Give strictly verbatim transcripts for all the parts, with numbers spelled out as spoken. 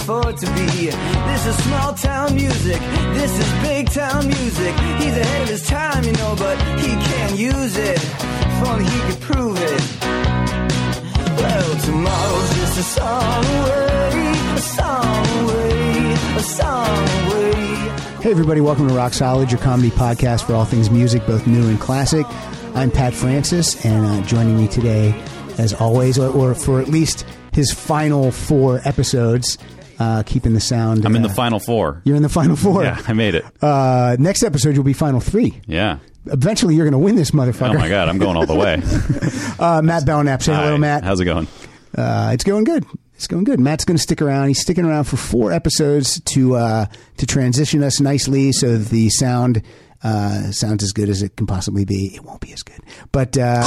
afford to be. This is small town music, this is big town music. He's ahead of his time, you know, but he can't use it. If only he could prove it. Well, tomorrow's just a song away, a song away, a song away. Hey everybody, welcome to Rock Solid, your comedy podcast for all things music, both new and classic. I'm Pat Francis, and uh, joining me today, as always, or, or for at least his final four episodes, uh, keeping the sound. I'm in uh, the final four. You're in the final four. Yeah, I made it. Uh, next episode, you'll be final three. Yeah. Eventually, you're going to win this motherfucker. Oh my God, I'm going all the way. uh, Matt Belknap, say hello, Hi. Matt. How's it going? Uh, it's going good. It's going good. Matt's going to stick around. He's sticking around for four episodes to uh, to transition us nicely so that the sound uh, sounds as good as it can possibly be. It won't be as good, but uh,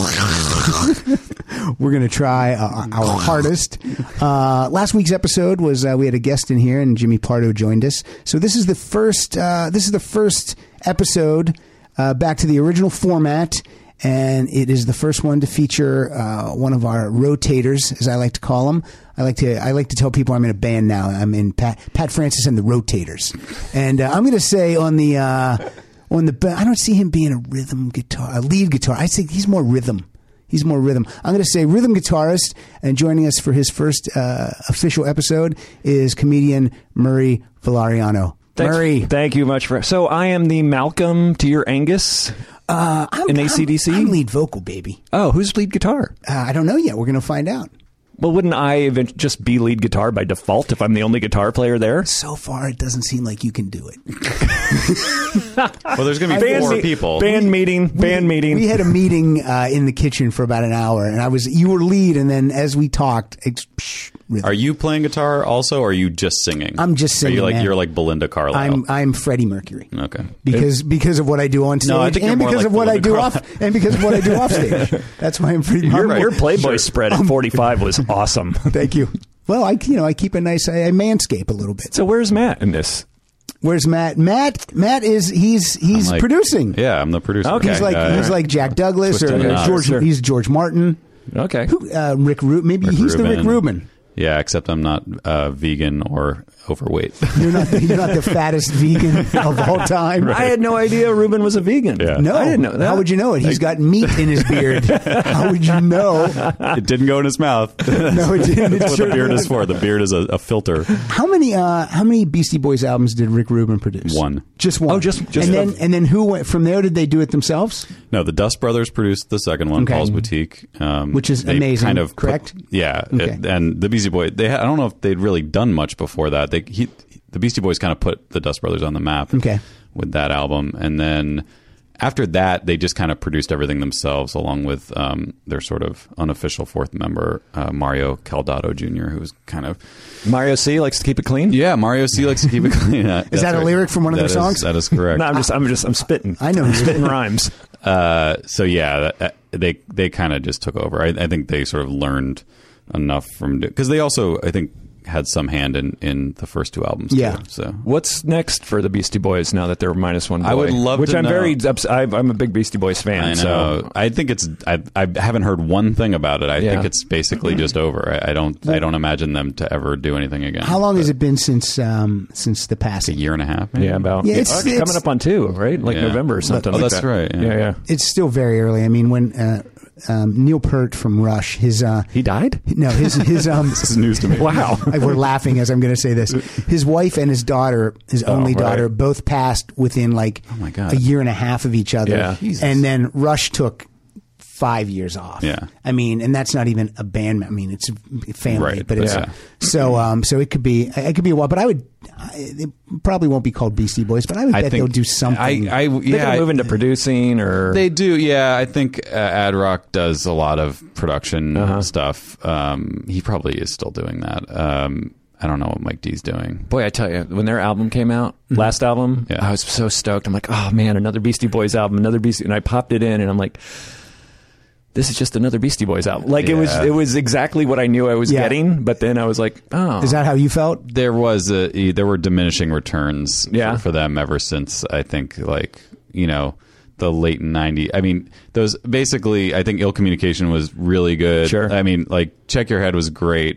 we're going to try uh, our hardest. Uh, last week's episode was uh, we had a guest in here, and Jimmy Pardo joined us. So this is the first. Uh, this is the first episode uh, back to the original format. And it is the first one to feature uh, one of our rotators, as I like to call them. I like to I like to tell people I'm in a band now. I'm in Pat, Pat Francis and the Rotators, and uh, I'm going to say on the uh, on the I don't see him being a rhythm guitar, a lead guitar. I think he's more rhythm. He's more rhythm. I'm going to say rhythm guitarist, and joining us for his first uh, official episode is comedian Murray Valeriano. Thanks, Murray, thank you much for. So I am the Malcolm to your Angus. Uh, I'm, in A C D C? I'm, I'm lead vocal, baby. Oh, who's lead guitar? Uh, I don't know yet. We're going to find out. Well, wouldn't I event- just be lead guitar by default if I'm the only guitar player there? So far, it doesn't seem like you can do it. Well, there's going to be Band four me- people. Band meeting, band we, meeting. We had a meeting uh, in the kitchen for about an hour, and I was you were lead, and then as we talked, it's, psh, rhythm. Are you playing guitar also, or are you just singing? I'm just singing. Are you like man. you're like Belinda Carlisle? I'm I'm Freddie Mercury. Okay. Because because of what I do on stage, No, I think you're and more because like of what I Belinda do Carlisle. off, and because of what I do off stage. That's why I'm pretty. your, I'm- your Playboy Sure. spread at forty-five was awesome. Thank you. Well, I you know I keep a nice I, I manscape a little bit. So where's Matt in this? Where's Matt? Matt Matt is he's he's I'm like- producing. Yeah, I'm the producer. Okay. He's like Uh, he's like Jack Douglas or Twisted uh, Knot. George. Sure. He's George Martin. Okay. Who, uh, Rick Rubin. Maybe Rick he's the Rick Rubin. Rubin. Yeah, except I'm not uh, vegan or overweight. You're not the, you're not the fattest vegan of all time. I had no idea Ruben was a vegan. Yeah. No, I didn't know that. How would you know it? He's got meat in his beard. How would you know? It didn't go in his mouth. No, it didn't. It That's what sure the beard is didn't. for. The beard is a, a filter. How many uh, how many Beastie Boys albums did Rick Rubin produce? One. Just one. Oh, just- just and the- then and then who went from there? Did they do it themselves? No, the Dust Brothers produced the second one, Okay. Paul's Boutique, um, Which is they amazing, Kind of put- correct? yeah, Okay. it- and the Beastie Boys. They had, I don't know if they'd really done much before that. They he, the Beastie Boys kind of put the Dust Brothers on the map. Okay. With that album, and then after that, they just kind of produced everything themselves, along with um, their sort of unofficial fourth member, uh, Mario Caldato Junior, who was kind of Mario C likes to keep it clean. yeah. Mario C likes to keep it clean. Uh, Is that's that a right. lyric from one of That their is- songs? That is correct. No, I'm just, I'm just, I'm spitting. I know. I'm spitting rhymes. Uh, so yeah, that, they they kind of just took over. I, I think they sort of learned enough from because they also I think had some hand in, in the first two albums. Yeah. Too, so What's next for the Beastie Boys now that they're minus one boy? I would love Which to I'm know. very ups- I, I'm a big Beastie Boys fan. I know. So I think it's. I, I haven't heard one thing about it. I Yeah. think it's basically just over. I, I don't. I don't imagine them to ever do anything again. How long has it been since um, since the A passing? year and a half. Maybe? yeah, about Yeah, yeah, it's- actually it's- coming up on two, right? Like Yeah. November or something. Oh, like that's that. right, yeah. Yeah, yeah. It's still very early. I mean, when uh, um, Neil Peart from Rush, his uh, He died. no, his his um, This is news to me. Wow. I- we're laughing as I'm going to say this. His wife and his daughter, his only right. daughter, both passed within like Oh, my God. a year and a half of each other. Yeah. Jesus. And then Rush took five years off. Yeah. I mean, and that's not even a band. I mean, it's a family, Right. but it's Yeah. so um so it could be it could be a while. But I would I, it probably won't be called Beastie Boys, but I would I bet think they'll do something. I, I They yeah. could move I- into producing or They do, yeah. I think uh, Ad Rock does a lot of production Uh-huh. stuff. Um, he probably is still doing that. Um, I don't know what Mike D's doing. Boy, I tell you, when their album came out, last album, Yeah. I was so stoked. I'm like, oh man, another Beastie Boys album, another Beastie, and I popped it in, and I'm like, this is just another Beastie Boys album. Like it was, Yeah. it was exactly what I knew I was Yeah. getting. But then I was like, oh, Is that how you felt? There was a there were diminishing returns Yeah. for, for them ever since I think like you know the late nineties. I mean those basically I think Ill Communication was really good. Sure. I mean like Check Your Head was great.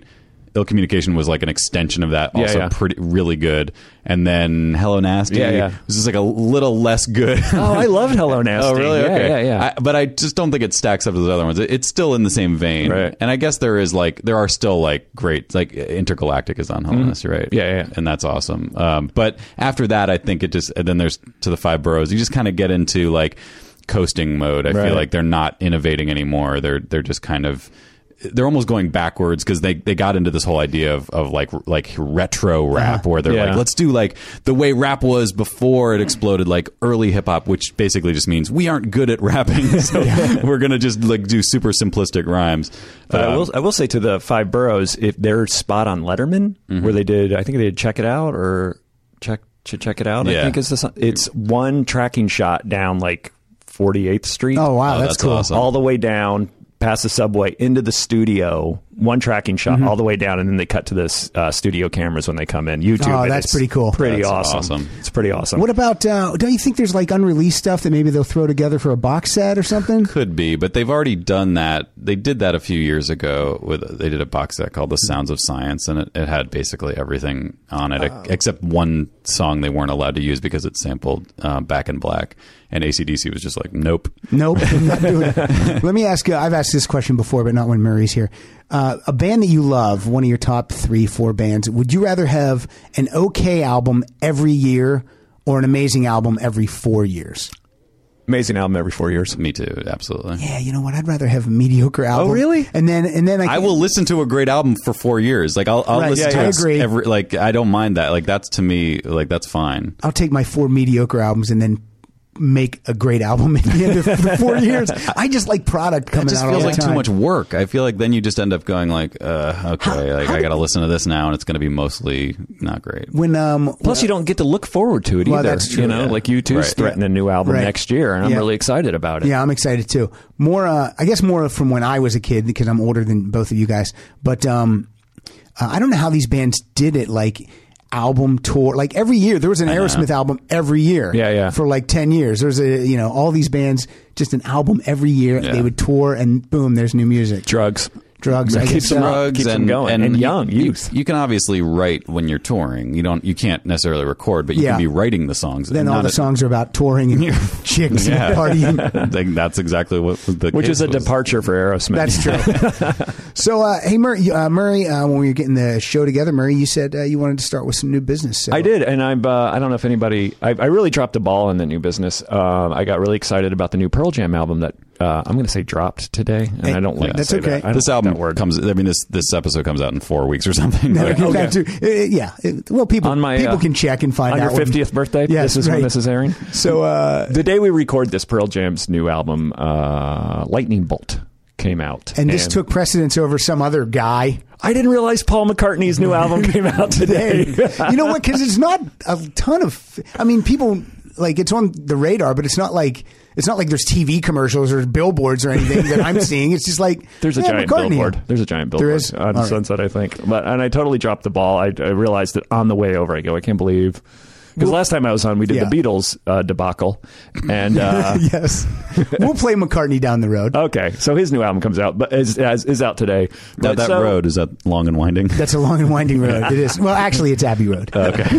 Ill Communication was like an extension of that, Yeah, also yeah. pretty really good. And then Hello Nasty Yeah, yeah. was just like a little less good. Oh, I loved Hello Nasty. Oh, really? Yeah, Okay. yeah, yeah. I, but I just don't think it stacks up to those other ones. It, it's still in the same vein. Right. And I guess there is like, there are still like great, like Intergalactic is on Hello Nasty, right? Yeah, yeah. And that's awesome. Um, but after that, I think it just, and then there's To the Five Boroughs. You just kind of get into like coasting mode. I Right. feel like they're not innovating anymore. They're, they're just kind of, they're almost going backwards because they, they got into this whole idea of, of like like retro rap where they're Yeah. like, let's do like the way rap was before it exploded, like early hip hop, which basically just means we aren't good at rapping, so we're gonna just like do super simplistic rhymes. But I Um, will I will say to the Five Boroughs, if their spot on Letterman, Mm-hmm. where they did, I think they did Check It Out or Check Ch- Check It Out. I Yeah. think is the song. It's one tracking shot down like forty-eighth Street. Oh wow, Oh, that's, that's cool. awesome. all the way down past the subway into the studio. One tracking shot Mm-hmm. all the way down, and then they cut to the uh, studio cameras when they come in. YouTube. Oh, it. that's It's pretty cool. Pretty That's awesome. awesome. It's pretty awesome. What about? Uh, don't you think there's like unreleased stuff that maybe they'll throw together for a box set or something? Could be, but they've already done that. They did that a few years ago. With they did a box set called "The Sounds of Science," and it, it had basically everything on it Oh. except one song they weren't allowed to use because it sampled uh, Back in Black. And A C D C was just like, nope. Nope, I'm not doing it. Let me ask you. I've asked this question before, but not when Murray's here. Uh, a band that you love, one of your top three, four bands. Would you rather have an okay album every year or an amazing album every four years? Amazing album every four years. Me too, absolutely. Yeah, you know what? I'd rather have a mediocre album. really? And then, and then I, I will listen to a great album for four years. Like I'll, I'll Right, listen yeah, to I it agree. every. Like I don't mind that. Like that's to me. Like that's fine. I'll take my four mediocre albums and then make a great album at the end of the four years. I just like product It coming just out feels all like the time. too much work. I feel like then you just end up going like, uh, okay, like I got to listen to this now, and it's going to be mostly not great. When um, Plus, you don't get to look forward to it Well, either. that's true, You know, yeah. like U two's Right. threatening a new album Right. next year, and I'm Yeah. really excited about it. yeah, I'm excited too. More, uh, I guess, more from when I was a kid because I'm older than both of you guys. But um, uh, I don't know how these bands did it. Like album tour, like every year there was an I know. Aerosmith album every year. Yeah, yeah. For like ten years, there's a you know all these bands just an album every year. Yeah. They would tour and boom, there's new music. Drugs. Drugs, I Keeps guess. them so. up. Drugs keeps them and, going. And you- young, you, youth. You can obviously write when you're touring. You don't. You can't necessarily record, but you Yeah. can be writing the songs. Then all Not the a- songs are about touring and chicks Yeah. and partying. I think that's exactly what the Which case is a was. departure for Aerosmith. That's true. So, uh, hey, Murray, uh, Murray uh, when we were getting the show together, Murray, you said uh, you wanted to start with some new business. So. I did, and I'm. Uh, I don't know if anybody. I, I really dropped the ball in the new business. Uh, I got really excited about the new Pearl Jam album that uh, I'm going to say dropped today, and Hey, I don't like yeah, to that's say okay. that. I don't This like album that word. comes. I mean, this this episode comes out in four weeks or something. No, Like, you okay. got to, uh, yeah. It- well, people on my people uh, can check and find on out your when- fiftieth birthday. Yes, this is right. when this is airing. So, uh, The day we record this, Pearl Jam's new album, uh, Lightning Bolt, came out, and this took precedence over some other guy I didn't realize Paul McCartney's new album came out today. today. You know what? Because it's not a ton of. I mean, people like it's on the radar, but it's not like it's not like there's T V commercials or billboards or anything that I'm seeing. It's just like There's a yeah, giant McCartney. billboard. There's a giant billboard There is? on All right. Sunset, I think. But and I totally dropped the ball. I, I realized that on the way over. I go, I can't believe. Because last time I was on, we did yeah. the Beatles uh, debacle, and uh, Yes, we'll play McCartney down the road. okay, so his new album comes out, but is is, is out today. that But that so- road is that long and winding. That's a long and winding road. It is. Well, actually, it's Abbey Road. Okay.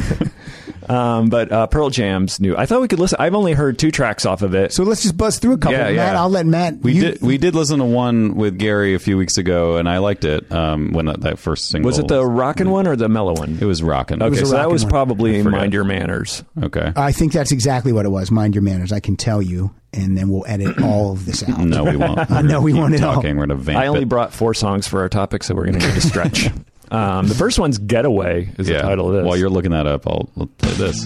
Um, but uh, Pearl Jam's new. I thought we could listen. I've only heard two tracks off of it. So let's just buzz through a couple. Yeah, Matt, yeah. I'll let Matt. We you- did we did listen to one with Gary a few weeks ago, and I liked it. Um, when that, that first single Was it the rockin' one or the mellow one? It was rocking. Okay, was a so that rockin' was one. probably I forget. Mind Your Manners. Okay. I think that's exactly what it was. Mind your manners. I can tell you, and then we'll edit all of this out. No, we won't. Uh, no, we Keep won't at all. talking. We're gonna vamp I only it. brought four songs for our topic, so we're going to need to stretch. um, the first one's Getaway is yeah. the title of this. While you're looking that up, I'll, I'll play this.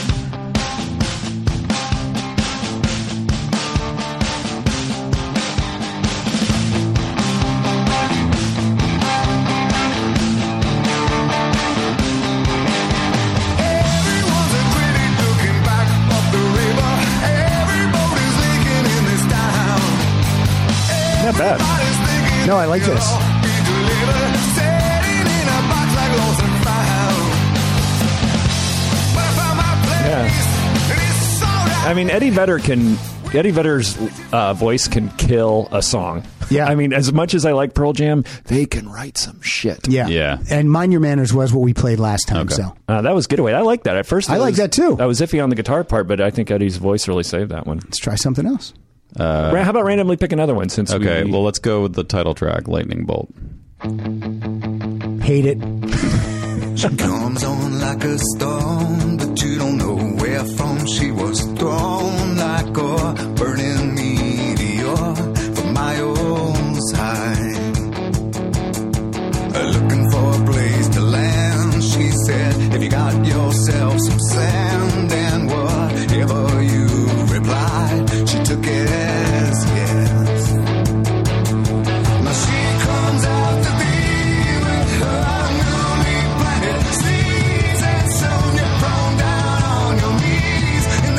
Everyone's a critic looking back up the river. Every boat is leaking in this town. Not bad. Everybody's thinking No, I like this. it'll be delivered. Sitting in a box like lost and found. But I found my place, Yeah. and it's sold out. I mean, Eddie Vedder can. Eddie Vedder's uh, voice can kill a song. Yeah. I mean, as much as I like Pearl Jam, they can write some shit. Yeah. Yeah. And Mind Your Manners was what we played last time. Okay. So Uh, that was Getaway. I like that. At first, I it like was- that too. I was iffy on the guitar part, but I think Eddie's voice really saved that one. let's try something else. Ra- How about randomly pick another one? Since Okay, we, well, let's go with the title track, Lightning Bolt. Hate it. She comes on like a storm, but you don't know where from. She was thrown like a burning meteor from my own side. Looking for a place to land, she said, if you got yourself some sand, and whatever you replied, she took it as yes. Now she comes out to be with her newly planted seeds, and soon you're thrown down on your knees, and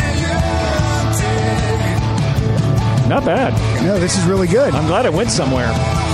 then you're dead. not bad. No, this is really good. I'm glad it went somewhere.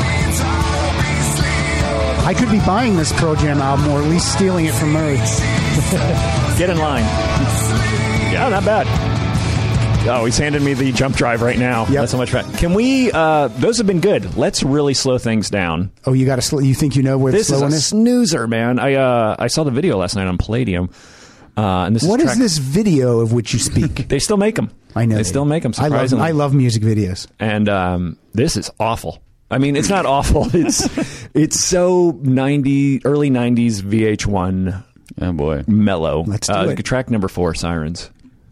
I could be buying this Pearl Jam album or at least stealing it from Murray. Get in line. Yeah, not bad. Oh, he's handing me the jump drive right now. Yep. That's so much fun. Can we? Uh, those have been good. Let's really slow things down. Oh, you got to. Sl- you think you know where This the is slow a one is? snoozer, man. I uh, I saw the video last night on Palladium. Uh, and this What is, is track- this video of which you speak? They still make them. I know they still make them. I love. Surprisingly, I love music videos. and um, this is awful. I mean, it's not awful. It's it's so ninety early nineties V H one Oh, boy. mellow. Let's do uh, it. Track number four, Sirens.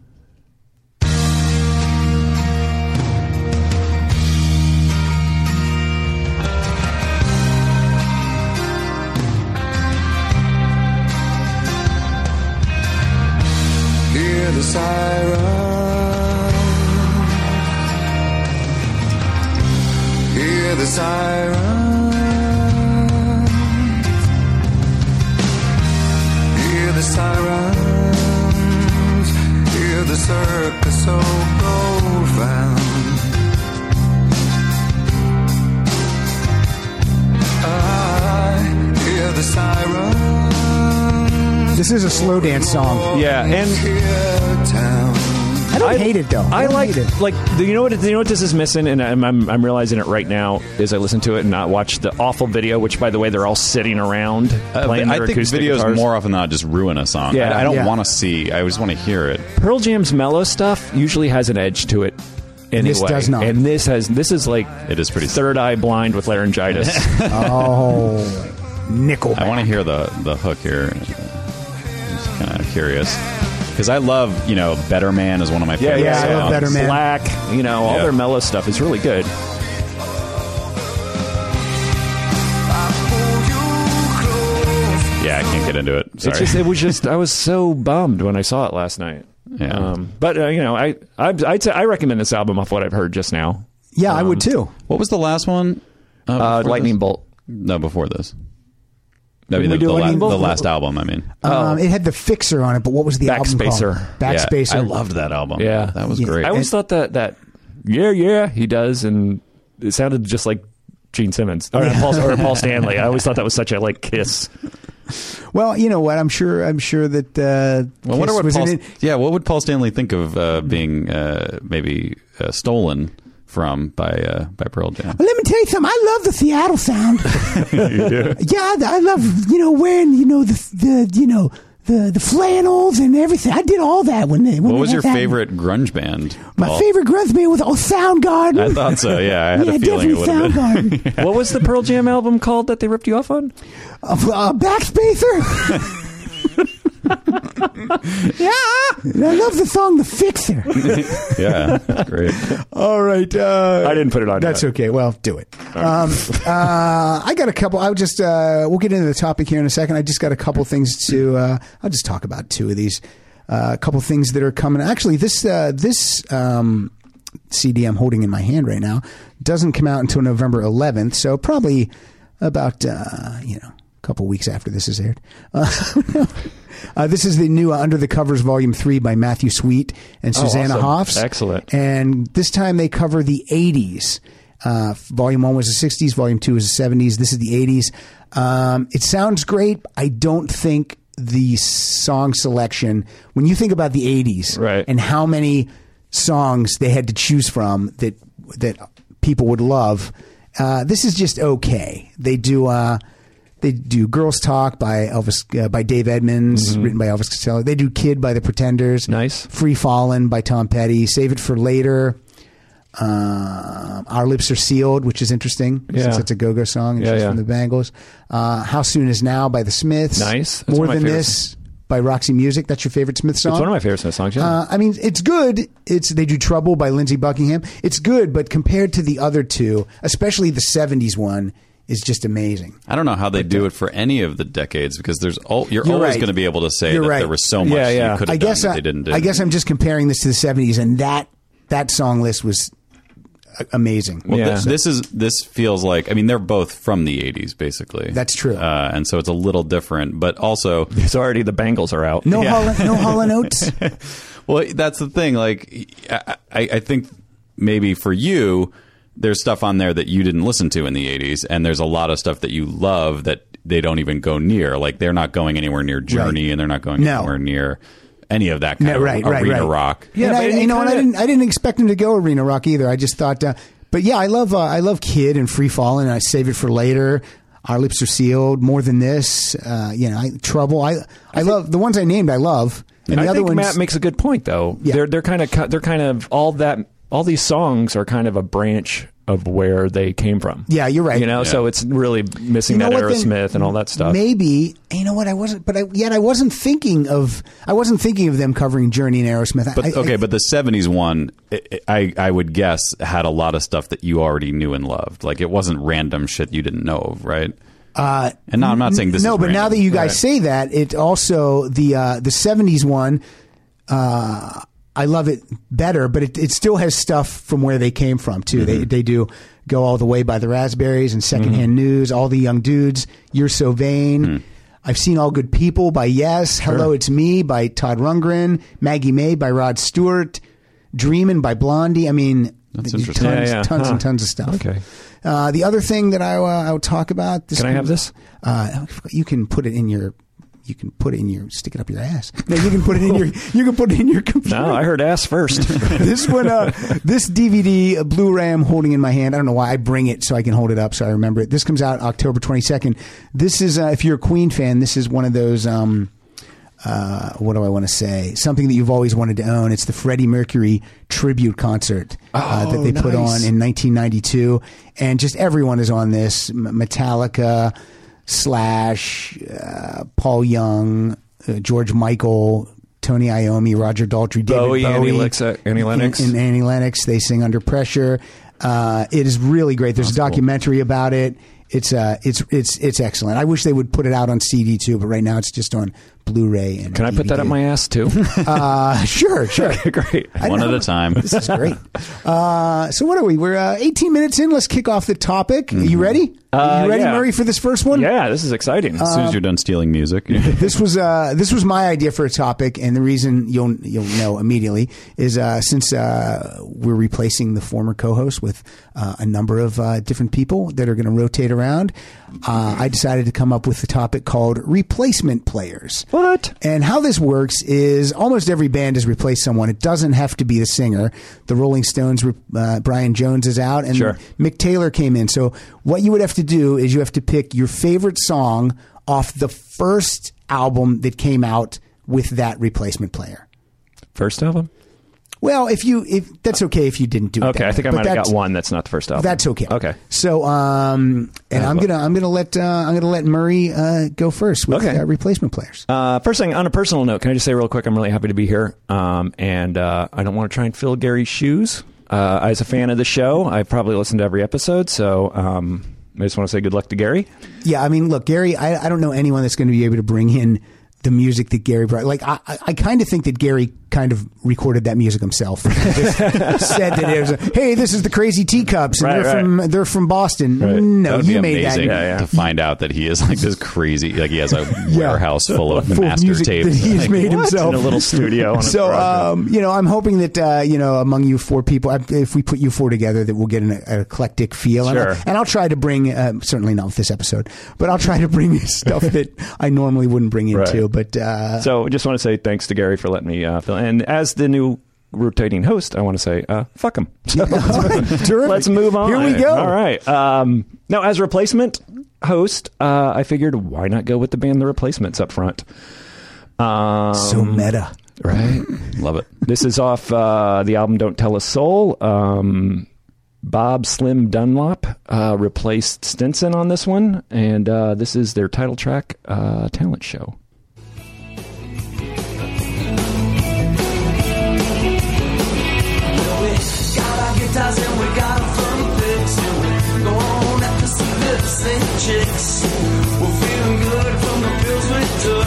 Hear the siren. Hear the siren. Hear the sirens. Hear the circus so profound. I hear the sirens. This is a slow dance song. Yeah, and Hear town. I don't hate it though. I don't like hate it. like do you know what you know what this is missing, and I'm, I'm I'm realizing it right now as I listen to it and not watch the awful video. Which, by the way, they're all sitting around Uh, playing I their think acoustic videos guitars. more often than not just ruin a song. Yeah. I, I don't Yeah. want to see. I just want to hear it. Pearl Jam's mellow stuff usually has an edge to it. Anyway. This does not. And this has this is like It is pretty. third eye blind with laryngitis. Oh, Nickelback. I want to hear the the hook here. I'm just kind of curious because I love, you know, Better Man is one of my Yeah, favorite yeah, I songs. love Better Man. Black, you know, all Yeah. their mellow stuff is really good. Yeah, I can't get into it. Sorry. It's just, it was just, I was so bummed when I saw it last night. Yeah. Um, but uh, you know, I I I'd say I recommend this album off what I've heard just now. Yeah, I would too. What was the last one? Uh, Uh, before Lightning this? Bolt. No, before this. I mean, Did we the, do the, la- Lightning Bolt? the last album. I mean, Um, it had the Fixer on it, but what was the album Backspacer. called? Backspacer. Yeah, I loved that album. Yeah. that was Yeah. great. I always thought that that yeah yeah he does, and it sounded just like Gene Simmons or, Paul, or Paul Stanley. I always thought that was such a like Kiss. Well, you know what? I'm sure. I'm sure that. Uh, Well, I wonder Kiss what was Paul, in it. yeah, what would Paul Stanley think of uh, being uh, maybe uh, stolen from by uh, by Pearl Jam? Well, let me tell you something. I love the Seattle sound. Yeah, I, I love you know wearing you know the the you know the the flannels and everything. I did all that when they. When What they was had your that. favorite grunge band? My Paul? favorite grunge band was oh, Soundgarden. I thought so. Yeah, I had yeah, a feeling it definitely would have been. Soundgarden. What was the Pearl Jam album called that they ripped you off on? uh, uh, Backspacer. Yeah, and I love the song "The Fixer." Yeah, great. All right, uh, I didn't put it on That's yet. okay. Well, do it. Um, uh, I got a couple. I would just uh, we'll get into the topic here in a second. I just got a couple things to. Uh, I'll just talk about two of these. Uh, a couple things that are coming. Actually, this uh, this um, C D I'm holding in my hand right now doesn't come out until November eleventh. So probably about uh, you know a couple weeks after this is aired. Uh, uh, this is the new uh, Under the Covers Volume Three by Matthew Sweet and Susanna awesome. Hoffs. Excellent. And this time they cover the eighties. Uh, volume one was the sixties. Volume two was the seventies. This is the eighties. Um, it sounds great. I don't think the song selection, when you think about the eighties Right. and how many songs they had to choose from that that people would love, Uh, this is just okay. They do. Uh, They do Girls Talk by Elvis uh, by Dave Edmonds, mm-hmm. written by Elvis Costello. They do Kid by the Pretenders. Nice. Free Fallin' by Tom Petty. Save It for Later. Uh, Our Lips Are Sealed, which is interesting Yeah. since it's a go-go song and Yeah, she's yeah. from the Bangles. Uh, How Soon Is Now by the Smiths. Nice. That's More one of Than my This by Roxy Music. That's your favorite Smith song? It's one of my favorite Smith songs. Yeah. Uh, I mean, it's good. It's They do Trouble by Lindsey Buckingham. It's good, but compared to the other two, especially the seventies one, is just amazing. I don't know how they do it for any of the decades because there's all, you're, You're always right. going to be able to say You're that right. there was so much Yeah, yeah. you could I have done guess that I, they didn't do. I guess I'm just comparing this to the seventies, and that that song list was a- amazing. Well, Yeah. this, this is this feels like I mean they're both from the eighties basically. That's true. uh, and so it's a little different, but also It's already the Bangles are out. No, Yeah. Hall, no Hall and Oates. well that's the thing. Like I, I I think maybe for you there's stuff on there that you didn't listen to in the eighties, and there's a lot of stuff that you love that they don't even go near. Like they're not going anywhere near Journey, Right. and they're not going No. anywhere near any of that kind No, of right, right, arena right. rock. Yeah, and but I, you you know, and I kinda- didn't, I didn't expect him to go arena rock either. I just thought, uh, but yeah, I love, uh, I love Kid and Free Fallin', and I Save It for Later. Our Lips Are Sealed. More Than This. Uh, you know, I, Trouble. I, I love the ones I named. I love, and the I other think ones. Matt makes a good point, though. Yeah. They're they're kind of they're kind of all that all these songs are kind of a branch of where they came from. Yeah, you're right. You know, so it's really missing You know that what, then? Aerosmith and all that stuff. Maybe, you know what? I wasn't, but I, yet I wasn't thinking of. I wasn't thinking of them covering Journey and Aerosmith. But I, okay, I, but the seventies one, I, I I would guess had a lot of stuff that you already knew and loved. Like it wasn't random shit you didn't know of, right? Uh, and now I'm not saying this. no, is but now random. that you guys Right. say that, it also the uh, the seventies one. Uh, I love it better, but it, it still has stuff from where they came from too. Mm-hmm. They they do Go All the Way by the Raspberries and Secondhand Mm-hmm. News, All the Young Dudes, You're So Vain. Mm. I've seen All Good People by Yes, Hello It's Me by Todd Rundgren, Maggie May by Rod Stewart, Dreamin' by Blondie. I mean, That's tons, interesting. Yeah, yeah. tons Huh. and tons of stuff. Okay. Uh, the other thing that I, uh, I would talk about. This Can I have this? Uh, you can put it in your. You can put it in your. Stick it up your ass. No, you can put it in your. You can put it in your computer. No, I heard ass first. This one, uh, this D V D, a Blu-ray, I'm holding in my hand. I don't know why I bring it so I can hold it up so I remember it. This comes out October twenty-second. This is, uh, if you're a Queen fan, this is one of those. Um, uh, what do I want to say? Something that you've always wanted to own. It's the Freddie Mercury tribute concert uh, Oh, that they put nice. on in nineteen ninety-two, and just everyone is on this. M- Metallica, Slash, uh, Paul Young, uh, George Michael, Tony Iommi, Roger Daltrey, David Bowie, Bowie, Annie Lennox- Annie Lennox. and, and Annie Lennox. They sing Under Pressure. Uh, it is really great. There's a documentary about it. It's uh, it's it's it's excellent. I wish they would put it out on C D too, but right now it's just on Blu-ray. And Can I put that up my ass too? Uh, sure, sure. Great. I One know. at a time. This is great. Uh, so what are we? We're uh, eighteen minutes in. Let's kick off the topic. Are you ready? Are Uh, you ready, yeah. Murray, for this first one? Yeah, this is exciting. As soon as you're done stealing music, This was uh, this was my idea for a topic, and the reason you'll you'll know immediately is uh, since uh, we're replacing the former co-host with uh, a number of uh, different people that are going to rotate around. Uh, I decided to come up with the topic called replacement players. What? And how this works is almost every band has replaced someone. It doesn't have to be the singer. The Rolling Stones, uh, Brian Jones is out, and Sure. Mick Taylor came in. So what you would have to do is you have to pick your favorite song off the first album that came out with that replacement player. First album? Well, if you if that's okay if you didn't do it. Okay, that I think way, I but might have that's- got one that's not the first album. That's okay. Okay. So, um, and I'm gonna I'm gonna let uh, I'm gonna let Murray uh, go first with Okay. uh, replacement players. Uh, first thing, on a personal note, can I just say real quick, I'm really happy to be here. Um, and uh, I don't want to try and fill Gary's shoes. Uh, as a fan of the show, I've probably listened to every episode, so um, I just want to say good luck to Gary. Yeah, I mean, look, Gary, I, I don't know anyone that's going to be able to bring in the music that Gary brought. Like, I, I, I kind of think that Gary kind of recorded that music himself. Just said that it was, a, hey, this is the Crazy Teacups, and Right, they're right. from they're from Boston. Right. No, that would you be made amazing that. Yeah, yeah. to find out that he is like this crazy, like he has a Yeah. warehouse full of Full of master music tapes. that he's Like, made what? himself. In a little studio. On a So, garage. um, you know, I'm hoping that, uh, you know, among you four people, if we put you four together, that we'll get an, an eclectic feel. And, Sure. I, and I'll try to bring, uh, certainly not with this episode, but I'll try to bring stuff that I normally wouldn't bring into. Right. But, uh, So just want to say thanks to Gary for letting me uh, fill. And as the new rotating host, I want to say, uh, fuck him. So Terrific. let's move on. Here we go. All right. Um, now, as replacement host, uh, I figured why not go with the band The Replacements up front? Um, So meta. Right. Love it. This is off uh, the album Don't Tell a Soul. Um, Bob Slim Dunlop uh, replaced Stinson on this one, and uh, this is their title track, uh, Talent Show. Guitars and we got them from fix. And we're going out to see lips and chicks. We're feeling good from the pills we took.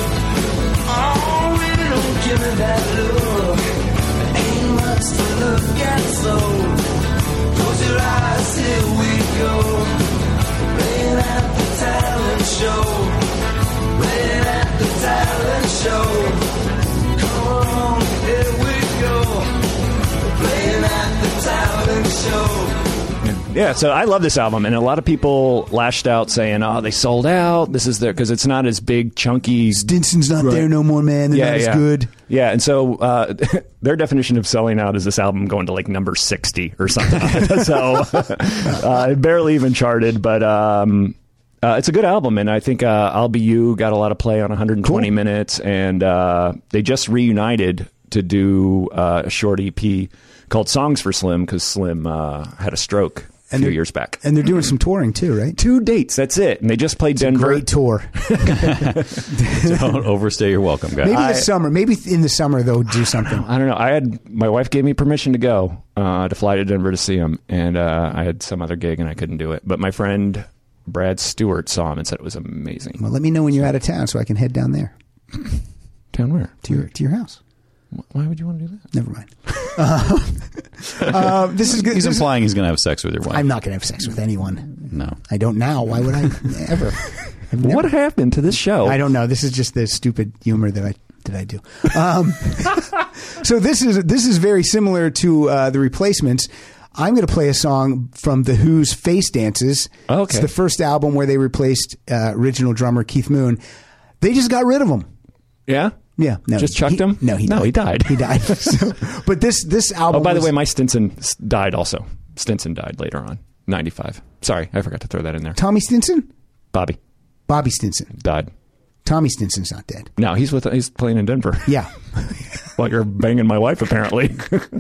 Oh, really don't give me that look. There ain't much to look at, so close your eyes, here we go. Playing at the talent show. Playing at the talent show. Come on, here we go. Playing at the talent show. Yeah, so I love this album, and a lot of people lashed out saying, "Oh, they sold out. This is their," because it's not as big, chunky. Stinson's not there no more, man. They're Yeah, not yeah. as good. Yeah, and so uh, their definition of selling out is this album going to like number sixty or something. So uh, it barely even charted, but um, uh, it's a good album, and I think uh, I'll Be You got a lot of play on one hundred twenty Cool. minutes, and uh, they just reunited to do uh, a short E P called Songs for Slim because Slim uh, had a stroke a And few they're- years back. And they're doing some touring too, right? Two dates, that's it. And they just played Denver. Great tour. Don't overstay your welcome, guys. Maybe I- this summer. Maybe in the summer they'll do something. I don't know. I had my wife gave me permission to go uh, to fly to Denver to see him, and uh, I had some other gig and I couldn't do it. But my friend Brad Stewart saw him and said it was amazing. Well, let me know when you're out of town so I can head down there Down where? to your to your house. Why would you want to do that? Never mind. Uh, uh, this is good. He's This is- implying he's going to have sex with your wife. I'm not going to have sex with anyone. No. I don't now. Why would I ever? I've never- What happened to this show? I don't know. This is just the stupid humor that I that I do. Um, so this is this is very similar to uh, The Replacements. I'm going to play a song from The Who's Face Dances. Oh, okay. It's the first album where they replaced uh, original drummer Keith Moon. They just got rid of him. Yeah. Yeah, no, Just chucked he- him? No, he No, died. he died. He died. So, but this this album. Oh, by the was- way, my Stinson s- died also. Stinson died later on, ninety-five. Sorry, I forgot to throw that in there. Tommy Stinson, Bobby Bobby Stinson, died. Tommy Stinson's not dead. No, he's with he's playing in Denver. Yeah. Well, you're banging my wife apparently.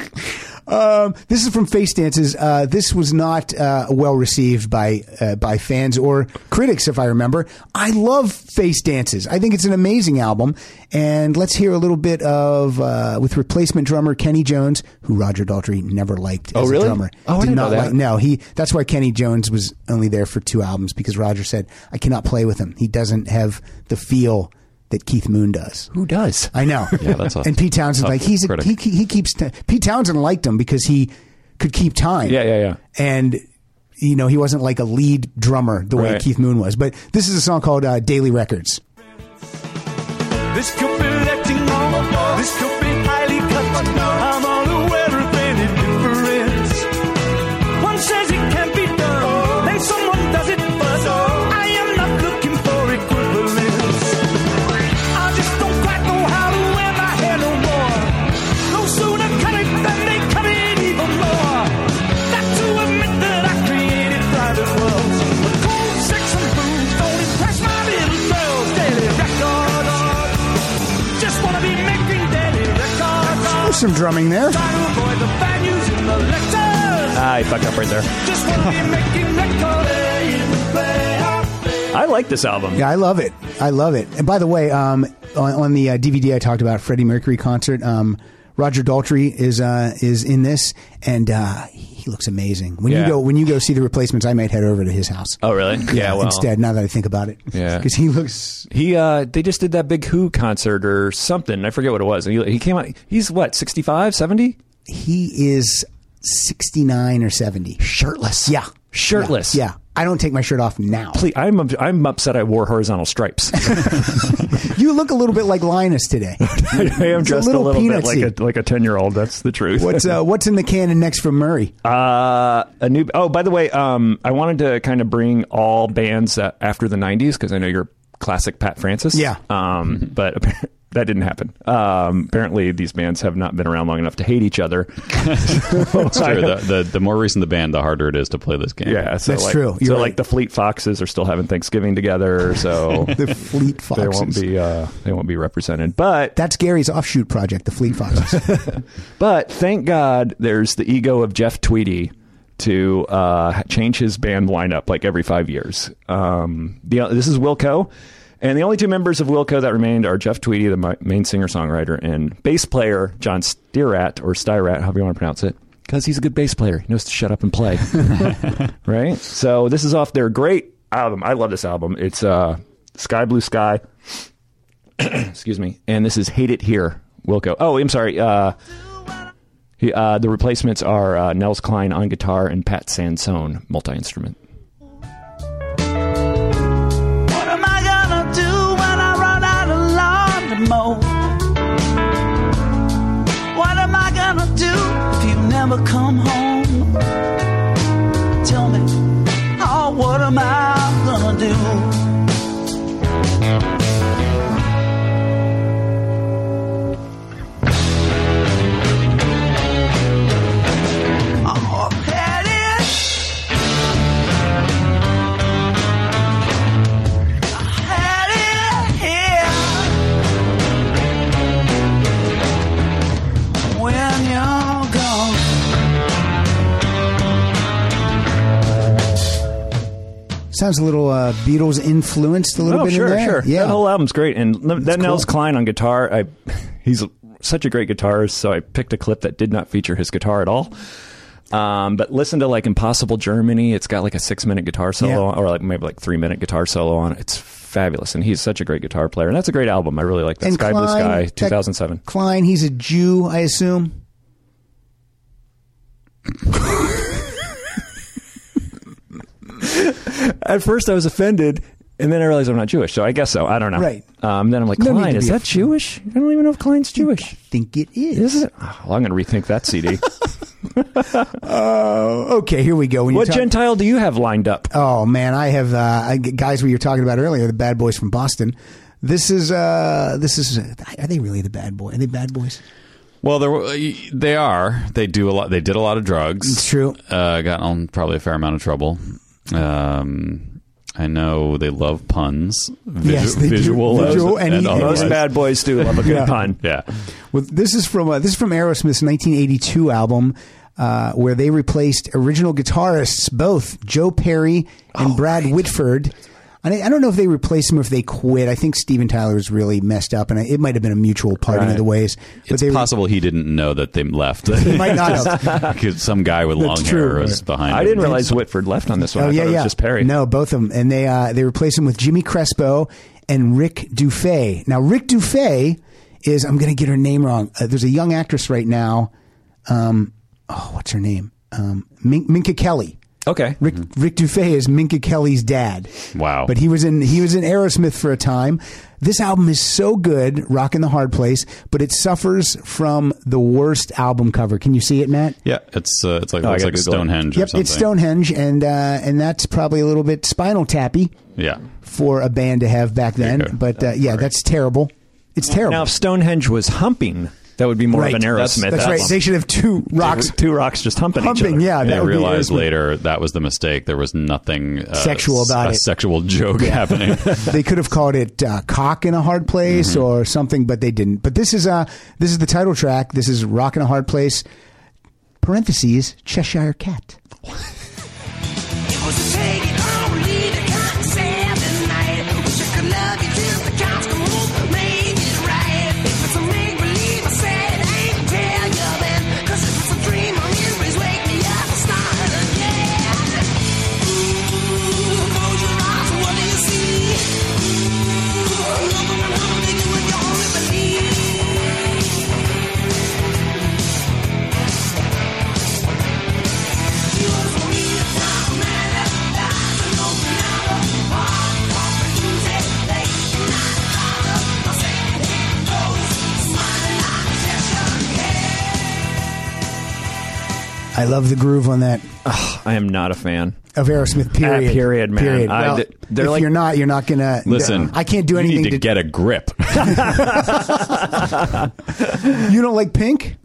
Um, this is from Face Dances. Uh, this was not uh, well received by uh, by fans or critics, if I remember. I love Face Dances. I think it's an amazing album. And let's hear a little bit of uh, with replacement drummer Kenny Jones, who Roger Daltrey never liked as Oh, really? a drummer. Oh, I Did didn't not know that. like. No, he. That's why Kenny Jones was only there for two albums because Roger said, "I cannot play with him. He doesn't have the feel that Keith Moon does." Who does? I know. Yeah, that's a and Pete Townsend's tough like he's a, critic. he he keeps t- Pete Townsend liked him because he could keep time. Yeah, yeah, yeah. And you know he wasn't like a lead drummer the way Right. Keith Moon was. But this is a song called uh, "Daily Records." This could be letting on. This could be highly cut. I'm unaware of any difference. One says it can't be done, then someone does it first. I am not looking for equivalence. I just don't quite know how to wear my hair no more. No sooner cut it than they cut it even more. Got to admit that I created private worlds. But cold sex and booze don't impress my little girls. Daily record. Just wanna be making daily records. There's some drumming there. Try to avoid the bad news in the lectures. Ah, he fucked up right there. Just wanna be making records. I like this album. Yeah, I love it. I love it. And by the way, um, on, on the uh, D V D I talked about Freddie Mercury concert. Um, Roger Daltrey is uh, is in this, and uh, he looks amazing. When Yeah. you go when you go see The Replacements, I might head over to his house. Oh, really? Yeah. Well, Instead, now that I think about it, Yeah. because he looks. he uh, they just did that big Who concert or something. I forget what it was. He, he came out. He's what, sixty-five, seventy? He is sixty-nine or seventy. Shirtless. Yeah. Shirtless. Yeah. yeah. I don't take my shirt off now. Please, I'm I'm upset I wore horizontal stripes. You look a little bit like Linus today. I am It's a dressed a little little, bit peanutsy. like a like a ten year old. That's the truth. What's uh, what's in the cannon next from Murray? Uh, a new. Oh, by the way, um, I wanted to kind of bring all bands uh, after the nineties because I know you're classic Pat Francis. Yeah. Um, but that didn't happen. Um, apparently, these bands have not been around long enough to hate each other. It's true. The, the the more recent the band, the harder it is to play this game. Yeah, so That's like, true. You're so right. like the Fleet Foxes are still having Thanksgiving together, so The Fleet Foxes. they won't be uh, they won't be represented. But That's Gary's offshoot project, the Fleet Foxes. but thank God there's the ego of Jeff Tweedy to uh, change his band lineup like every five years. Um, the, this is Wilco. And the only two members of Wilco that remained are Jeff Tweedy, the mi- main singer-songwriter, and bass player John Stierat, or Styrat, however you want to pronounce it, because he's a good bass player. He knows to shut up and play. Right? So this is off their great album. I love this album. It's uh, Sky Blue Sky. Excuse me. And this is Hate It Here, Wilco. Oh, I'm sorry. Uh, he, uh, the replacements are uh, Nels Klein on guitar and Pat Sansone, multi-instrument. What am I gonna do when I run out of lawn to mow? What am I gonna do if you never come home? Tell me, oh, what am I gonna do? Oh, that is. Had it here when you're gone. Sounds a little uh, Beatles influenced a little Oh, bit sure, in there. sure. Yeah. That whole album's great. And that Nels cool. Klein on guitar, I he's such a great guitarist, so I picked a clip that did not feature his guitar at all. Um, but listen to like Impossible Germany. It's got like a six minute guitar solo, Yeah. or like maybe like three minute guitar solo on it. It's fabulous, and he's such a great guitar player. And that's a great album. I really like that. And Sky Blue Klein, Sky, that- two thousand seven. Klein, he's a Jew, I assume. At first, I was offended, and then I realized I'm not Jewish, so I guess so. I don't know. Right. Um, then I'm like, No need Klein, to is be that offended. Jewish? I don't even know if Klein's Jewish. I think it is. Is it? Oh, well, I'm going to rethink that C D. Oh, okay, here we go. When you What talk- Gentile do you have lined up? Oh man, I have uh, I, guys we were talking about earlier, the Bad Boys from Boston. This is uh, this is are they really the bad boy? Are they bad boys? Well, there they are. They do a lot. They did a lot of drugs. It's true. Uh, got on probably a fair amount of trouble. Um, I know they love puns. Visu- Yes, they do. visual, Visual and he- otherwise. Most bad boys do love a good Yeah. pun. Yeah. Well, this is from uh, this is from Aerosmith's nineteen eighty-two album, uh, where they replaced original guitarists both Joe Perry and Oh, Brad Whitford. And I I don't know if they replaced them or if they quit. I think Steven Tyler was really messed up, and it might have been a mutual parting Right. of the ways. But It's they were- possible he didn't know that they left. He might not have. Because some guy with long That's hair true. was behind I him. didn't realize Whitford left on this one. Oh I yeah, thought it yeah. was just Perry. No, both of them, and they uh, they replaced him with Jimmy Crespo and Rick Dufay. Now, Rick Dufay is I'm going to get her name wrong. Uh, there's a young actress right now. Um, oh, what's her name? Um, Min- Minka Kelly. Okay. Rick Rick Dufay is Minka Kelly's dad. Wow. But he was in he was in Aerosmith for a time. This album is so good, Rockin' the Hard Place, but it suffers from the worst album cover. Can you see it, Matt? Yeah, it's uh, it's like Oh, I looks gotta like Google it. Stonehenge or Yep, something. it's Stonehenge, and uh, and that's probably a little bit Spinal Tappy Yeah. for a band to have back then. Okay. But uh, yeah, that's terrible. It's terrible. Now, if Stonehenge was humping, that would be more Right. of an That's- Aerosmith that's album. right. They should have two rocks Two rocks just humping, humping. each other. Yeah, They that would be realized Aerosmith. later that was the mistake. There was nothing uh, Sexual about a it. sexual joke happening. They could have called it uh, "Cock in a Hard Place" Mm-hmm. or something, but they didn't. But this is uh this is the title track. This is "Rockin' a Hard Place." Parentheses Cheshire Cat. It was a take it or leave it, can't say the night. Wish I could love you till the cows come home, made it right. If it's a make believe, I said I ain't tell you then. 'Cause if it's a dream, I'll always wake me up and start again. Ooh, close your eyes, what do you see? Ooh, look around, make it what you only believe. You was for me, a time man. I love the groove on that I am not a fan. of Aerosmith. Period. Ah, period, man. Period. I- Well, they're if like- you're not, you're not gonna Listen, I can't do you anything need to, get a grip. You don't like Pink?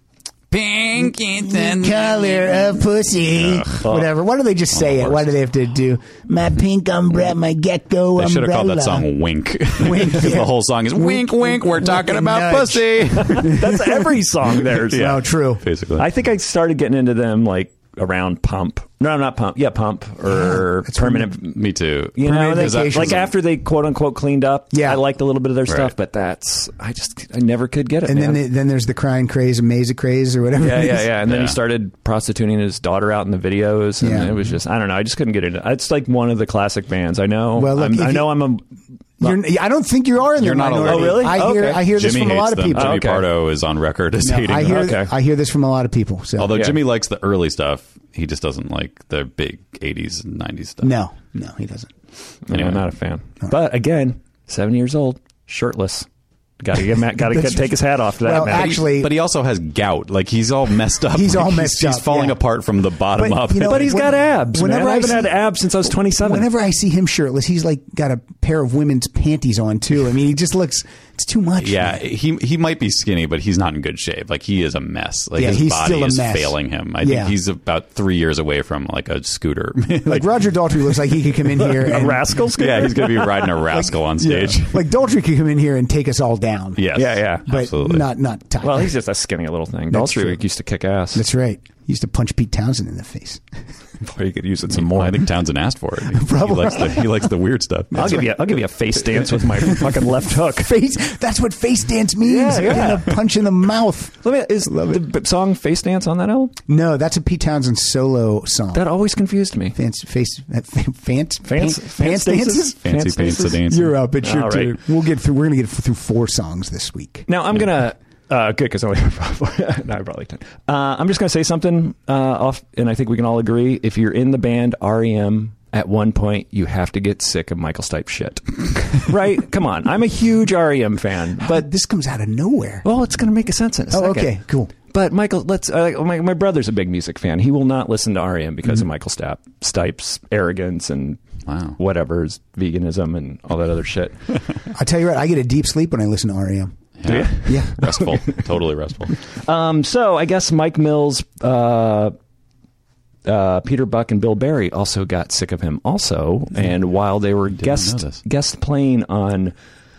Pink is the Color of pussy. Whatever. Why do they just say it? Why do they have to do my pink umbrella, my gecko They umbrella? should have called that song "Wink." Wink, Because yeah. the whole song is "Wink, wink." We're talking Wink and about nudge. pussy. That's every song theirs. Yeah. No, true. Basically, I think I started getting into them like around Pump. No, not Pump. Yeah, Pump or that's Permanent. me too. You know, Permanent they, Vacation. like after they quote unquote cleaned up. Yeah. I liked a little bit of their Right. stuff, but that's I just I never could get it. And man. then the, then there's the crying craze, Amaze craze, or whatever. yeah, it yeah, is. yeah. And then Yeah. he started prostituting his daughter out in the videos, and Yeah. it was just I don't know. I just couldn't get it. It's like one of the classic bands. I know. Well, look, I'm, if I you- know I'm a. You're, I don't think you are in You're the not minority. alone. Oh, really? I hear Okay. I hear this Jimmy from a hates lot of them. people. Jimmy Okay. Pardo is on record as No, hating I hear them. Okay. I hear this from a lot of people. So Although Yeah. Jimmy likes the early stuff, he just doesn't like the big eighties and nineties stuff. no, no, he doesn't. Anyway, Anyway. I'm not a fan. But again, seven years old, shirtless. Got to get Matt. Got to That's- take his hat off to that Well, man. actually- But he also has gout. Like he's all messed up. He's Like, all messed He's up, falling yeah. apart from the bottom But, up. you know, But he's when- got abs. whenever man. I I haven't see- had abs since I was twenty-seven. Whenever I see him shirtless, he's like got a pair of women's panties on too. I mean, he just looks. It's too much. Yeah, man. he he might be skinny, but he's not in good shape. Like he is a mess. Like Yeah, his he's body still a is mess. failing him. I Yeah. think he's about three years away from like a scooter. Like Roger Daltrey looks like he could come in here a and rascal. yeah, he's gonna be riding a rascal on stage. like Daltrey could come in here and take us all down. Yes. Yeah, yeah. but absolutely. not not Tyler. Well, he's just a skinny little thing. That's true. Daltrey used to kick ass. That's right. He used to punch Pete Townsend in the face. Boy, you could use it some Well, more. I think Townsend asked for it. He, Probably. he likes the he likes the weird stuff. I'll give you. I'll give you a face dance with my fucking left hook. Face. That's what face dance means. Yeah, yeah. Getting a punch in the mouth. Let me. Is the b- song "Face Dance" on that album? No, that's a Pete Townsend solo song. That always confused me. Fancy face. uh, Fance. Fans, Fance fans dances. Fancy pants to dance. You're up. It's your All turn. right. We'll get through. We're gonna get through four songs this week. Now I'm gonna. Uh, good, because I only have no, I probably ten. Uh, I'm just gonna say something uh, off, and I think we can all agree. If you're in the band R E M, at one point you have to get sick of Michael Stipe shit, right? Come on, I'm a huge R E M fan, But but this comes out of nowhere. well, it's gonna make a sense in a Oh, second. okay, cool. But Michael, let's. Uh, my my brother's a big music fan. He will not listen to R E M because Mm-hmm. of Michael Stipe, Stipe's arrogance and Wow. whatever's veganism and all that other shit. I tell you what, I get a deep sleep when I listen to R E M. Yeah. Yeah. Restful. Totally restful. Um, so I guess Mike Mills, uh, uh, Peter Buck, and Bill Berry also got sick of him. Also, and while they were know guest this. guest playing on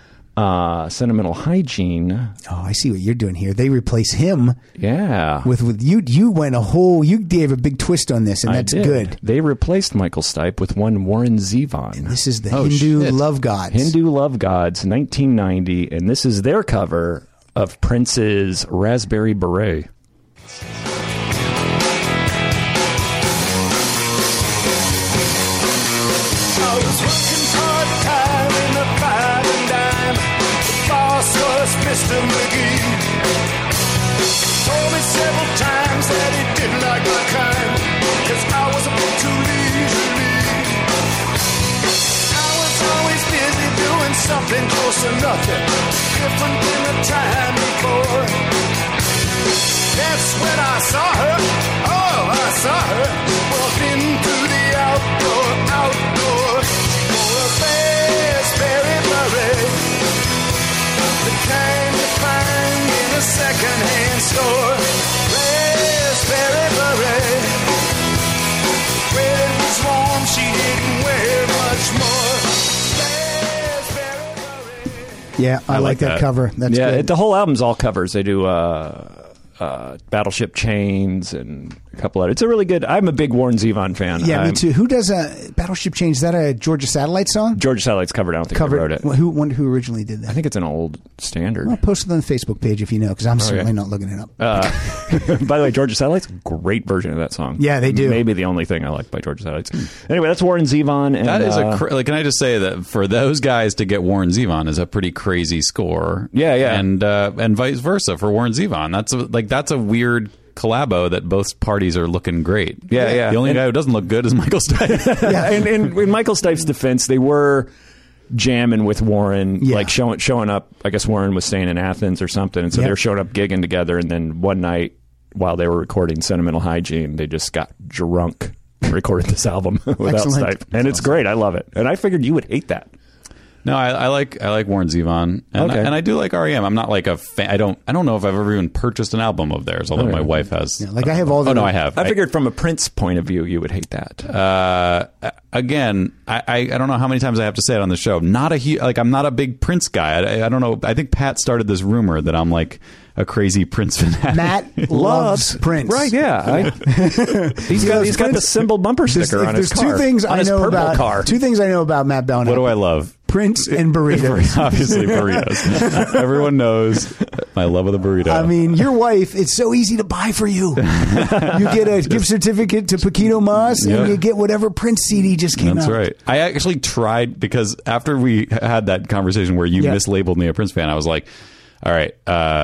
uh, Sentimental Hygiene, Oh, I see what you're doing here. They replace him yeah, with with you. You went a whole. You gave a big twist on this, and I that's did. good. They replaced Michael Stipe with one Warren Zevon. This is the Oh, Hindu shit. love gods. Hindu Love Gods, nineteen ninety, and this is their cover of Prince's Raspberry Beret. I was working part-time in the five and dime. The boss was Mister McGee. Told me several times that he didn't like my kind, 'cause I was a bit too leisurely. I was always busy doing something close to nothing, different than the time before. That's when I saw her, oh, I saw her, walking through the outdoor, outdoor, for a raspberry beret, the kind you find in a secondhand store. Raspberry beret, when it was warm, she didn't wear much more. Raspberry beret. Yeah, I, I like like that, that. cover. That's yeah, good. it, the whole album's all covers. They do uh, uh, Battleship Chains and a couple other. It's a really good. I'm a big Warren Zevon fan. yeah, me I'm- too. Who does a Battleship Change? Is that a Georgia Satellite song? Georgia Satellite's covered. I don't think Covered. they wrote it. Well, who wonder who originally did that? I think it's an old standard. I'll post it on the Facebook page if you know, because I'm certainly not looking it up. Uh, by the way, Georgia Satellite's a great version of that song. Yeah, they do. Maybe the only thing I like by Georgia Satellites. Anyway, that's Warren Zevon. And, That is uh, a cra- like. Can I just say that for those guys to get Warren Zevon is a pretty crazy score. Yeah, yeah. and uh, and vice versa for Warren Zevon. That's a, like that's a weird collabo that both parties are looking great. Yeah, yeah. The only And- guy who doesn't look good is Michael Stipe. yeah, and, and in Michael Stipe's defense, they were jamming with Warren, Yeah. like showing showing up. I guess Warren was staying in Athens or something, and so Yep. they were showing up gigging together. And then one night, while they were recording Sentimental Hygiene, they just got drunk and recorded this album without Excellent. Stipe. And it's great. I love it. And I figured you would hate that. No, I, I like I like Warren Zevon, and, Okay. I, and I do like R E M. I'm not like a fan. I don't I don't know if I've ever even purchased an album of theirs, although Oh, yeah. my wife has. Yeah, like I have all the- Oh no, I have. I figured from a Prince point of view, you would hate that. Uh, again, I, I I don't know how many times I have to say it on the show. Not a hu- like I'm not a big Prince guy. I, I don't know. I think Pat started this rumor that I'm like a crazy Prince fanatic. Matt loves Prince. Right, yeah. I, he's got, loves he's got the Prince. symbol bumper There's, sticker on there's his car. two things on I his know purple about car. two things I know about Matt Belknap. What do I love? Prince and burritos. Obviously burritos. Everyone knows my love of the burrito. I mean, your wife, it's so easy to buy for you. You get a gift certificate to Paquito Mas, Yeah. and you get whatever Prince C D just came That's out. right. I actually tried because after we had that conversation where you Yeah. mislabeled me a Prince fan, I was like, all right,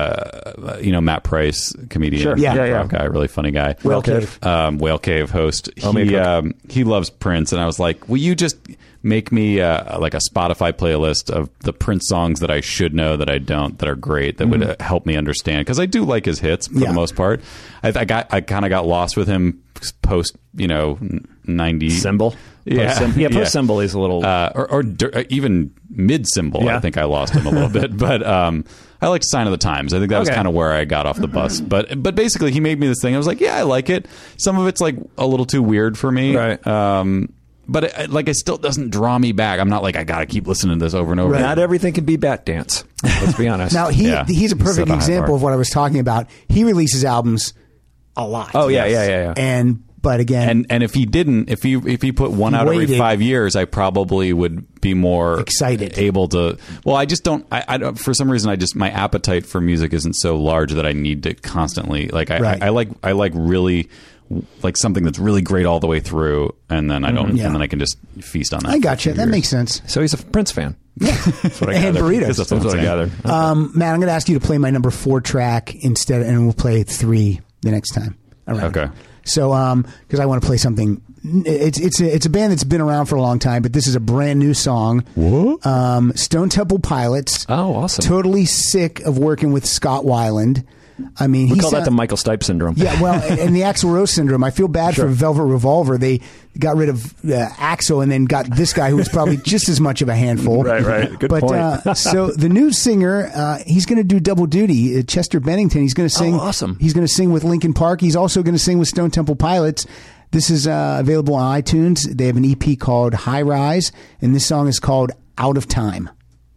uh, you know, Matt Price, comedian, Sure. Yeah. Yeah, yeah. rock guy, really funny guy. Whale Cave. Um, Whale Cave host. Homemade He, cook. um, he loves Prince. And I was like, will you just make me uh, like a Spotify playlist of the Prince songs that I should know that I don't, that are great, that would uh, help me understand? Because I do like his hits for Mm-hmm. Yeah. the most part. I, I got, I kind of got lost with him post, you know, ninety. Symbol? Yeah. Post symbol. Yeah, Yeah. post symbol is a little. Uh, or, or dur- uh, even mid symbol, Yeah. I think I lost him a little bit. But um, I like Sign of the Times. I think that was Okay. kind of where I got off the bus. But but basically, he made me this thing. I was like, yeah, I like it. Some of it's like a little too weird for me. Right. Um, but it, it- like, it still doesn't draw me back. I'm not like I got to keep listening to this over and over. Not everything can be Bat Dance. Let's be honest. Now, he Yeah. he's a Set perfect a high example bar. of what I was talking about. He releases albums a lot. oh, yeah, yeah, yeah, yeah. And, but again, And and if he didn't, if he if he put one He out every waited. five years, I probably would be more Excited. able to. Well, I just don't. I, I don't. For some reason, I just my appetite for music isn't so large that I need to constantly like. I, Right. I, I like I like really like something that's really great all the way through, and then I don't, Yeah. and then I can just feast on that. I for a got few you. That years. makes sense. So he's a Prince fan. That's what I And gathered. burritos. That's That's what I I'm gathered. Um, Matt, I'm going to ask you to play my number four track instead, and we'll play three the next time. All right. Okay. So, um, because I want to play something, it's it's a, it's a band that's been around for a long time, but this is a brand new song. What? Um, Stone Temple Pilots. Oh, awesome. Totally sick of working with Scott Weiland. I mean, We he call that sound- the Michael Stipe syndrome. Yeah, well, and the Axl Rose syndrome. I feel bad Sure. for Velvet Revolver. They got rid of uh, Axl and then got this guy who was probably just as much of a handful. Right, right. Good but, point. Uh, so the new singer, uh, he's going to do double duty. Uh, Chester Bennington. He's going to sing. Oh, awesome. He's going to sing with Linkin Park. He's also going to sing with Stone Temple Pilots. This is uh, available on iTunes. They have an E P called High Rise, and this song is called Out of Time.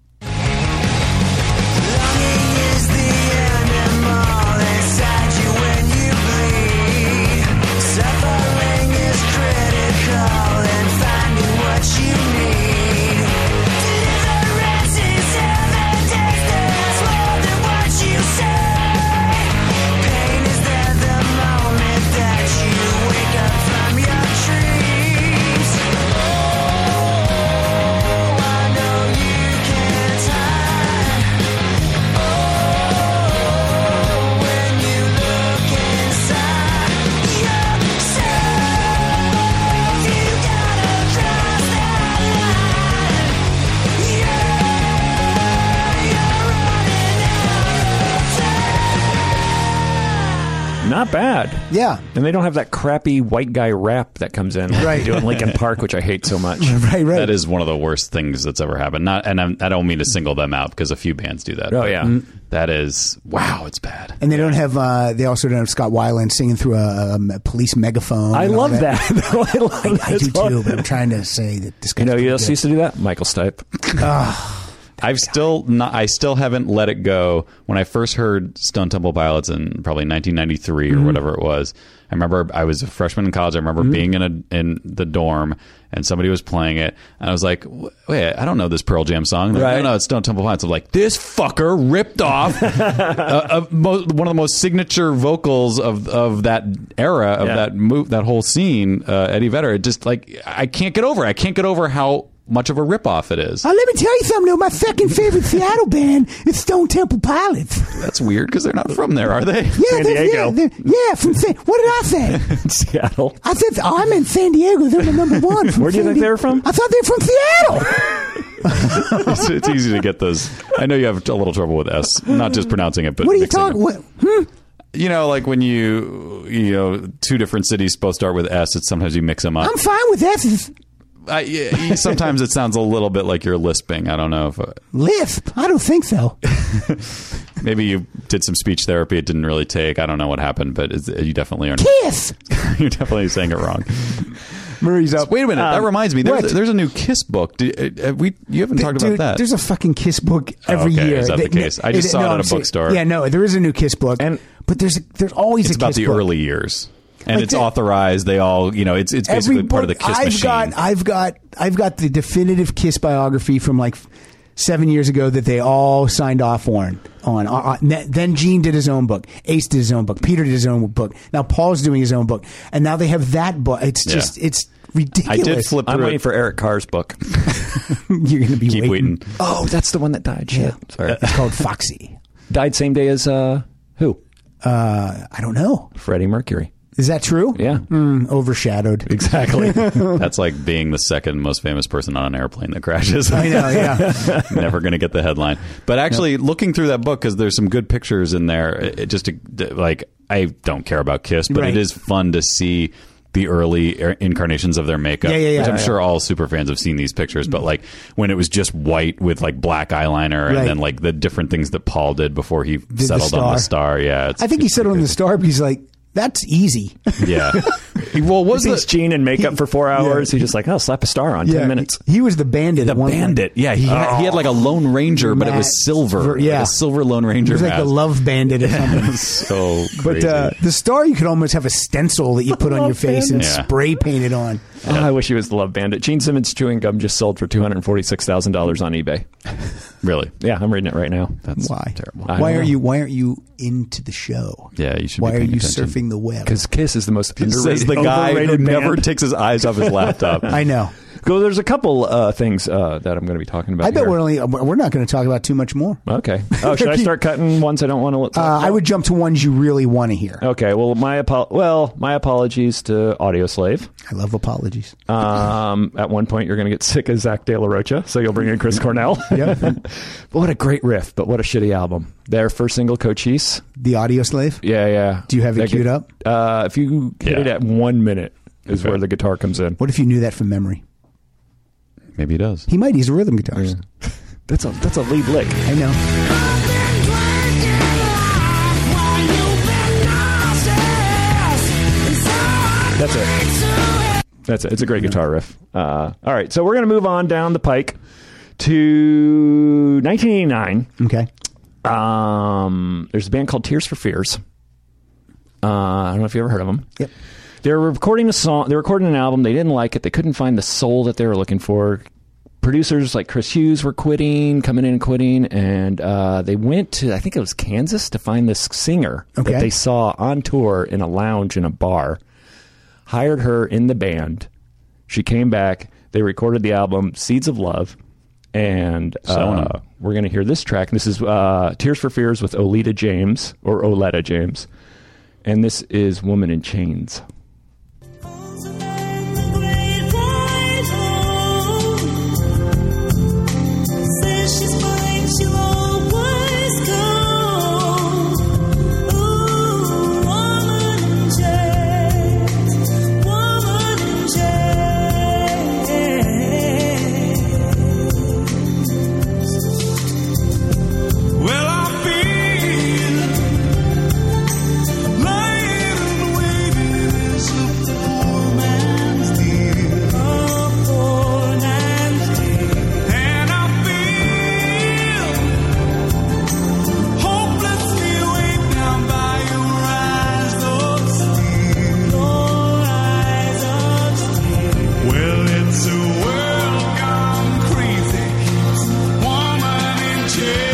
Longing is the animal inside you when you bleed. Suffering is critical in finding what you need. Deliverance is evidence that's more than what you say. Pain is there the moment that you wake up from your dreams. Oh, I know you can't hide. When you look inside yourself, you gotta cross that line. Yeah, you're running out of time. Not bad. Yeah. And they don't have that crappy white guy rap that comes in like Right. they do in Linkin Park, which I hate so much. Right, right. That is one of the worst things that's ever happened. Not, and I'm, I don't mean to single them out because a few bands do that. Oh, but yeah. that is wow. It's bad. And they don't have. Uh, they also don't have Scott Weiland singing through a, um, a police megaphone. I and all love that. though. I love I, I that do song. too, but I'm trying to say that this guy's You know, pretty you else good. used to do that? Michael Stipe. I've still not. I still haven't let it go. When I first heard Stone Temple Pilots in probably nineteen ninety-three or Mm-hmm. whatever it was, I remember I was a freshman in college. I remember being in a in the dorm and somebody was playing it, and I was like, "Wait, I don't know this Pearl Jam song." They're like, Right. No, no, it's Stone Temple Pilots. I'm like, this fucker ripped off uh, uh, mo- one of the most signature vocals of of that era of Yeah. that move, that whole scene. Uh, Eddie Vedder. It just like I can't get over. it. I can't get over how much of a ripoff it is. Oh, let me tell you something, though. My second favorite Seattle band is Stone Temple Pilots. That's weird because they're not from there, are they? Yeah, San they're- Diego. Yeah, they're- yeah, from San. What did I say? Seattle. I said, oh, I meant San Diego. They're the number one. From Where do you San think Di- they were from? I thought they were from Seattle. it's, it's easy to get those. I know you have a little trouble with S, not just pronouncing it, but What are you mixing talking? it. What? Hmm? you know, like when you, you know, two different cities both start with S, it's sometimes you mix them up. I'm fine with that. I, yeah, sometimes it sounds a little bit like you're lisping. I don't know if uh, Lisp? I don't think so. maybe you did some speech therapy. It didn't really take. I don't know what happened, but it's, you definitely are. Kiss. You're definitely saying it wrong. Murray's up. Wait a minute. Um, that reminds me. There's, what? there's a new Kiss book. Do, uh, we you haven't talked Dude, about that. There's a fucking Kiss book every okay. year. Is that the case? I just saw it no, at a I'm saying- bookstore. Yeah, no, there is a new Kiss book, And- but there's there's always It's a about Kiss the book. early years, and Like it's the- authorized. They all, you know, it's it's basically Every part of the book Kiss I've machine. got, I've got, I've got the definitive Kiss biography from like seven years ago that they all signed off on. On uh, uh, then Gene did his own book, Ace did his own book, Peter did his own book. Now Paul's doing his own book, and now they have that book. It's Yeah. just it's I ridiculous. did flip I'm through waiting it. for Eric Carr's book. You're going to be Keep waiting. waiting. Oh, that's the one that died. Shit. Yeah. Sorry. It's called Foxy. Died same day as uh, who? Uh, I don't know. Freddie Mercury. Is that true? Yeah. Mm, overshadowed. Exactly. That's like being the second most famous person on an airplane that crashes. I know. Yeah. Never going to get the headline. But actually, looking through that book, because there's some good pictures in there. It, it just to, like I don't care about Kiss, but Right. it is fun to see the early incarnations of their makeup. Yeah, yeah, yeah. Which I'm Yeah, sure all super fans have seen these pictures. But like when it was just white with like black eyeliner, and Right. then like the different things that Paul did before he the settled on the star. star. Yeah, it's, I think he it's settled on pretty the star, but he's like, that's easy. good. Yeah. well, was Sees it? Gene in makeup for four hours. He's just like, oh, slap a star on ten minutes. He, he was the bandit. The at one point. bandit, yeah, he had, he had like a Lone Ranger, but it Matt- was silver, yeah. like a silver Lone Ranger. It was like the mask. Love Bandit or something. so But crazy. uh, the star, you could almost have a stencil that you put on your face and Yeah. spray paint it on. Oh, I wish he was the Love Bandit. Gene Simmons chewing gum just sold for two hundred forty-six thousand dollars on eBay. really, Yeah, I'm reading it right now. that's Why? terrible. I Why don't aren't know. you? Why aren't you into the show? Yeah, you should. Why be are paying you attention. surfing the web? Because Kiss is the most underrated, Says the guy who overrated never band. takes his eyes off his laptop. I know. Well, there's a couple uh, things uh, that I'm going to be talking about. I bet here. we're only. We're not going to talk about too much more. Okay. Oh, should I start cutting ones I don't want to look? Uh, I would jump to ones you really want to hear. Okay. Well, my apo- well, my apologies to Audioslave. I love apologies. Um, at one point, you're going to get sick of Zach De La Rocha, so you'll bring in Chris Cornell. Yep. But what a great riff, but what a shitty album. Their first single, Cochise. The audio slave. Yeah, yeah. Do you have it That queued gu- up? Uh, if you hit it Yeah. at one minute, is Okay. where the guitar comes in. What if you knew that from memory? Maybe he does. He might. He's a rhythm guitarist. That's a that's a lead lick. I know. That's it. That's it. It's a great guitar riff. Uh, all right, so we're going to move on down the pike to nineteen eighty-nine. Okay. Um, there's a band called Tears for Fears. Uh, I don't know if you ever heard of them. Yep. They were recording a song. They were recording an album. They didn't like it. They couldn't find the soul that they were looking for. Producers like Chris Hughes were quitting, coming in and quitting, and uh, they went to I think it was Kansas to find this singer Okay. that they saw on tour in a lounge in a bar. Hired her in the band. She came back. They recorded the album Seeds of Love, and Selling uh, 'em. we're going to hear this track. This is uh, Tears for Fears with Oleta James or Oleta James, and this is Woman in Chains. Well, I've been lying and waiting as a poor man's dear. A poor man's dear. And I feel hopelessly weighed down by your eyes of steel. Your eyes of steel. Well, it's a world gone crazy. Woman in chains.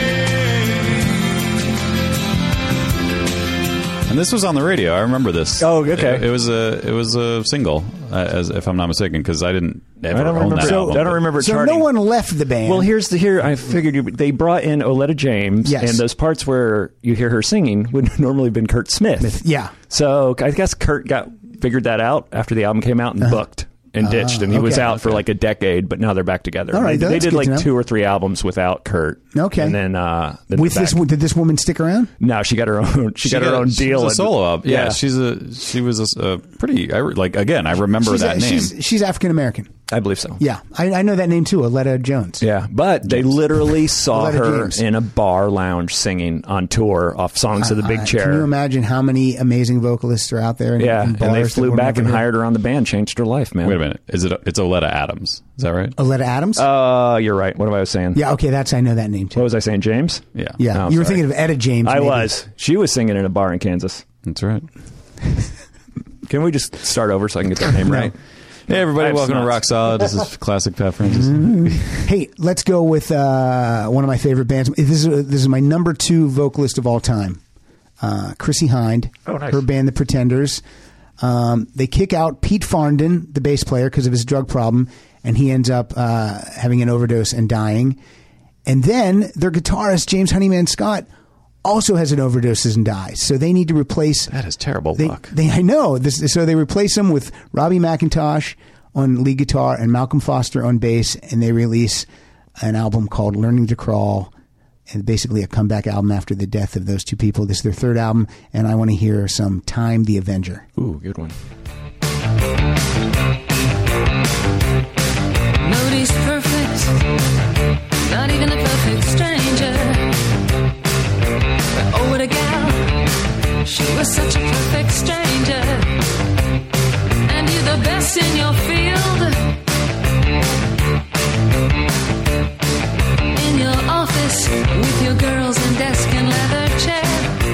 And this was on the radio. I remember this. Oh, okay. It, it was a it was a single, uh, as if I'm not mistaken, because I didn't ever I don't own remember. that So, album. I don't remember it So charting. no one left the band. Well, here's the here. I figured you, they brought in Oleta James, Yes. and those parts where you hear her singing would normally have been Kurt Smith. Yeah. So I guess Kurt got figured that out after the album came out and booked and ditched, and he was okay. out for like a decade, but now they're back together. All right, they, they that's did good like to know. two or three albums without Kurt. Okay. and then uh, then With back. this, did this woman stick around? No, she got her own. She, got her own she deal. was a and- solo album. Yeah, Yeah. she's a she was a, a pretty I, re- like again. I remember She's, that a- name. she's, she's African American. I believe so. Yeah, I, I know that name too, Aletta Jones. Yeah, but they literally saw Loretta her James. in a bar lounge singing on tour off songs of the Big Uh, Chair. Can you imagine how many amazing vocalists are out there? In, yeah, in and they bars that flew we'll back never and hear? hired her on the band, changed her life, man. Wait a minute, is it? It's Oleta Adams. Is that right? Aletta Adams. Uh, you're right. What am I saying? yeah, okay, that's I know that name What too. was I saying, James? Yeah, Yeah, Oh, you were sorry. thinking of Etta James. I maybe. was. She was singing in a bar in Kansas. that's right. Can we just start over so I can get that name right? Hey, I everybody, have welcome to snots. Rock Solid. This is Classic Pat Francis. Hey, let's go with uh, one of my favorite bands. This is this is my number two vocalist of all time, uh, Chrissy Hind. Oh, nice. Her band, The Pretenders. Um, they kick out Pete Farndon, the bass player, because of his drug problem, and he ends up uh, having an overdose and dying. And then their guitarist, James Honeyman Scott, also has an overdose and dies. So they need to replace. That is terrible They, luck. they, I know. This, so they replace him with Robbie McIntosh on lead guitar and Malcolm Foster on bass, and they release an album called Learning to Crawl, and basically a comeback album after the death of those two people. This is their third album, and I want to hear some Time the Avenger. Ooh, good one. Nobody's perfect, not even a perfect stranger. But oh, what a gal, she was such a perfect stranger. And you're the best in your field. In your office, with your girls and desk and leather chair.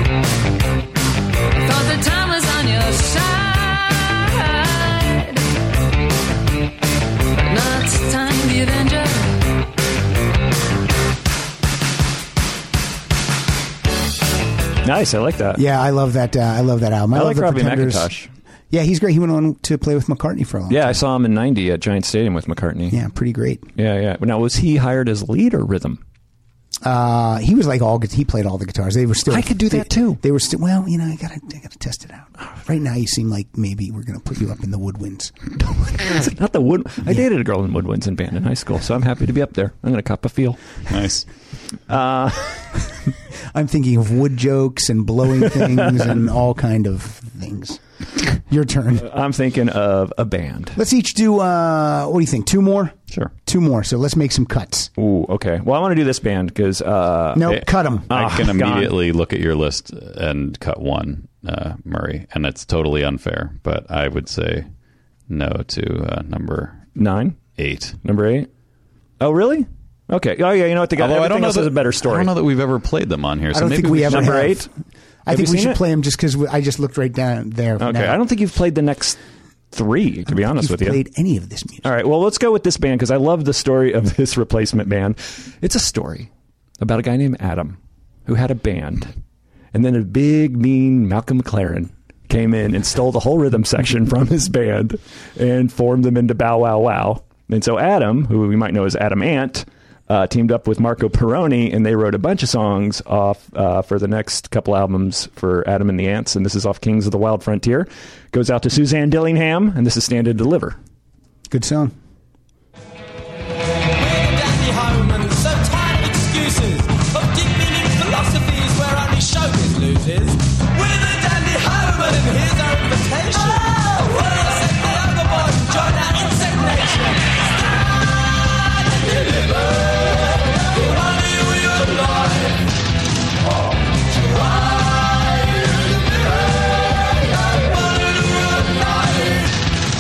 Thought the time was on your side. But not Time the Avenger. Nice. I like that. Yeah, I love that. Uh, I love that album. I, I love like the Robbie Pretenders. McIntosh. Yeah, he's great. He went on to play with McCartney for a long Yeah, time. I saw him in ninety at Giant Stadium with McCartney. Yeah, pretty great. yeah, yeah. Now, was he hired as lead or rhythm? Uh, he was like all. He played all the guitars. They were still. I could do they- that too. They were still. Well, you know, I gotta. I gotta test it out. Right now, you seem like maybe we're gonna put you up in the woodwinds. Not the wood. I dated a girl in woodwinds in band in high school, so I'm happy to be up there. I'm going to cop a feel. Nice. Uh, I'm thinking of wood jokes and blowing things and all kind of things. Your turn. I'm thinking of a band. Let's each do. Uh, what do you think? Two more. Sure. Two more. So let's make some cuts. Ooh, okay. Well, I want to do this band because uh, No, Hey, cut them. Ah, I can gone. immediately look at your list and cut one, uh, Murray, and it's totally unfair. But I would say no to uh, number nine, eight. number eight. Oh, really? Okay. Oh, yeah. You know what? The guy. Although I Everything don't know else that, has a better I story. don't know that we've ever played them on here. So I don't maybe think we should- ever Number have. eight. I Have think you we seen should it? play them just because I just looked right down there. Okay. now. I don't think you've played the next three. To be honest You've with you. played any of this music. All right. Well, let's go with this band because I love the story of this replacement band. It's a story about a guy named Adam who had a band, and then a big, mean Malcolm McLaren came in and stole the whole rhythm section from his band and formed them into Bow Wow Wow. And so Adam, who we might know as Adam Ant, uh, teamed up with Marco Perroni, and they wrote a bunch of songs off uh, for the next couple albums for Adam and the Ants. And this is off Kings of the Wild Frontier. Goes out to Suzanne Dillingham, and this is Stand and Deliver. Good song. Dandy home and so tired of excuses of deep meaning philosophies where only showbiz loses. We're the dandy home and here's our invitation. Oh, we'll set the other boy and join our insect nation. Stand and deliver the money we have life. Try to deliver the money we have life.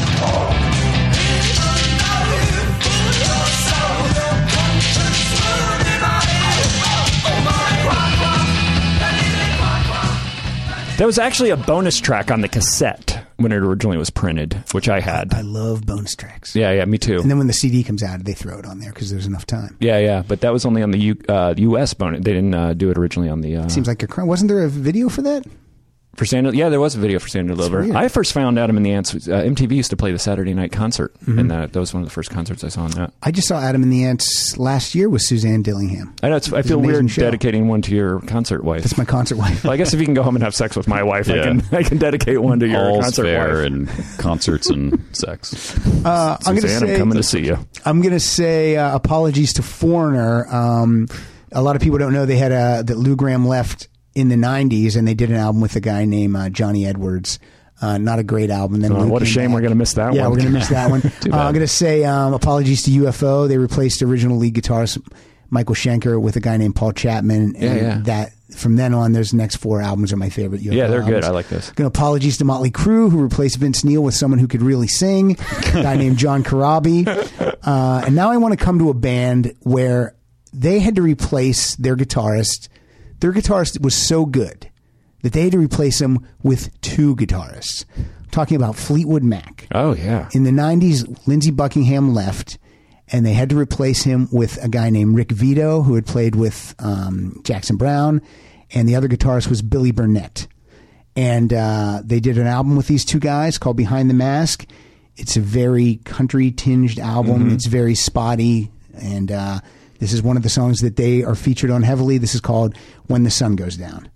That was actually a bonus track on the cassette when it originally was printed, which I had. I love bonus tracks. Yeah, yeah, me too. And then when the C D comes out, they throw it on there because there's enough time. Yeah, yeah, but that was only on the U, uh, U S bonus. They didn't uh, do it originally on the. Uh, Seems like you're crying. Wasn't there a video for that? For Stand and, yeah, there was a video for Stand and Deliver. weird. I first found Adam and the Ants. Uh, M T V used to play the Saturday night concert, Mm-hmm. and that, that was one of the first concerts I saw on that. I just saw Adam and the Ants last year with Suzanne Dillingham. I know. It's, I It's feel an amazing weird show. dedicating one to your concert wife. That's my concert wife. Well, I guess if you can go home and have sex with my wife, I Yeah. can I can dedicate one to your All's concert fair wife. and concerts and sex. Uh, I'm going to Suzanne, say I'm coming to see you. I'm going to say uh, apologies to Foreigner. Um, a lot of people don't know they had a that Lou Gramm left in the nineties, and they did an album with a guy named uh, Johnny Edwards. Uh, not a great album. Then Oh, Lou what a came shame back. we're gonna miss that yeah, one. we're going to miss that one. uh, bad. I'm going to say um, apologies to U F O. They replaced original lead guitarist Michael Schenker with a guy named Paul Chapman. And Yeah, yeah. that from then on, those next four albums are my favorite U F O Yeah, they're good. albums. I like this. Going to apologies to Motley Crue, who replaced Vince Neil with someone who could really sing, a guy named John Corabi. Uh, and now I want to come to a band where they had to replace their guitarist. Their guitarist was so good that they had to replace him with two guitarists. I'm talking about Fleetwood Mac. Oh yeah. In the nineties, Lindsey Buckingham left, and they had to replace him with a guy named Rick Vito, who had played with um, Jackson Browne, and the other guitarist was Billy Burnett. And uh, they did an album with these two guys called Behind the Mask. It's a very country-tinged album. Mm-hmm. It's very spotty, and uh, this is one of the songs that they are featured on heavily. This is called When the Sun Goes Down.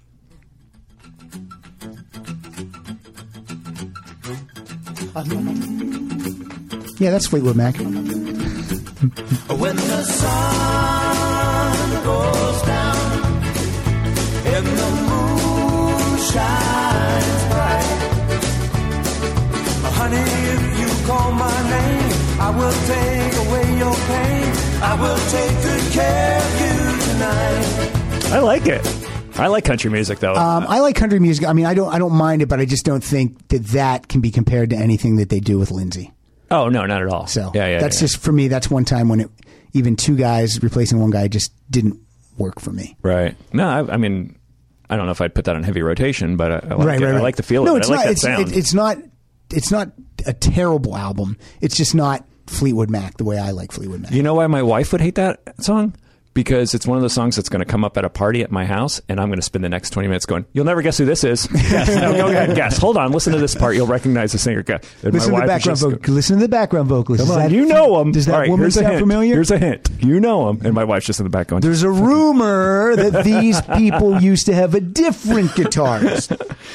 Yeah, that's Fleetwood Mac. When the sun goes down and the moon shines bright, honey, if you call my name, I will take away your pain. I will take good care of you tonight. I like it. I like country music though. Um, I like country music. I mean, I don't, I don't mind it, but I just don't think that that can be compared to anything that they do with Lindsay. oh no, not at all. So yeah, yeah. that's yeah. just for me. That's one time when it, even two guys replacing one guy just didn't work for me. right. No, I, I mean, I don't know if I'd put that on heavy rotation, but I, I like right, it. right, right. I like the feel no, of it. it's I like not. that It's, sound. it, it's not. It's not a terrible album. It's just not Fleetwood Mac the way I like Fleetwood Mac. You know why my wife would hate that song? Because it's one of those songs that's going to come up at a party at my house, and I'm going to spend the next twenty minutes going, "You'll never guess who this is." Guess. No, go ahead, guess. Hold on, listen to this part. You'll recognize the singer. And Listen my to the wife is background just vocal. go- Listen to the background vocalist. Come Is on, that- you know him. Does that All right, woman here's a sound hint. familiar? Here's a hint. You know him, and my wife's just in the back going, There's a rumor that these people used to have a different guitarist.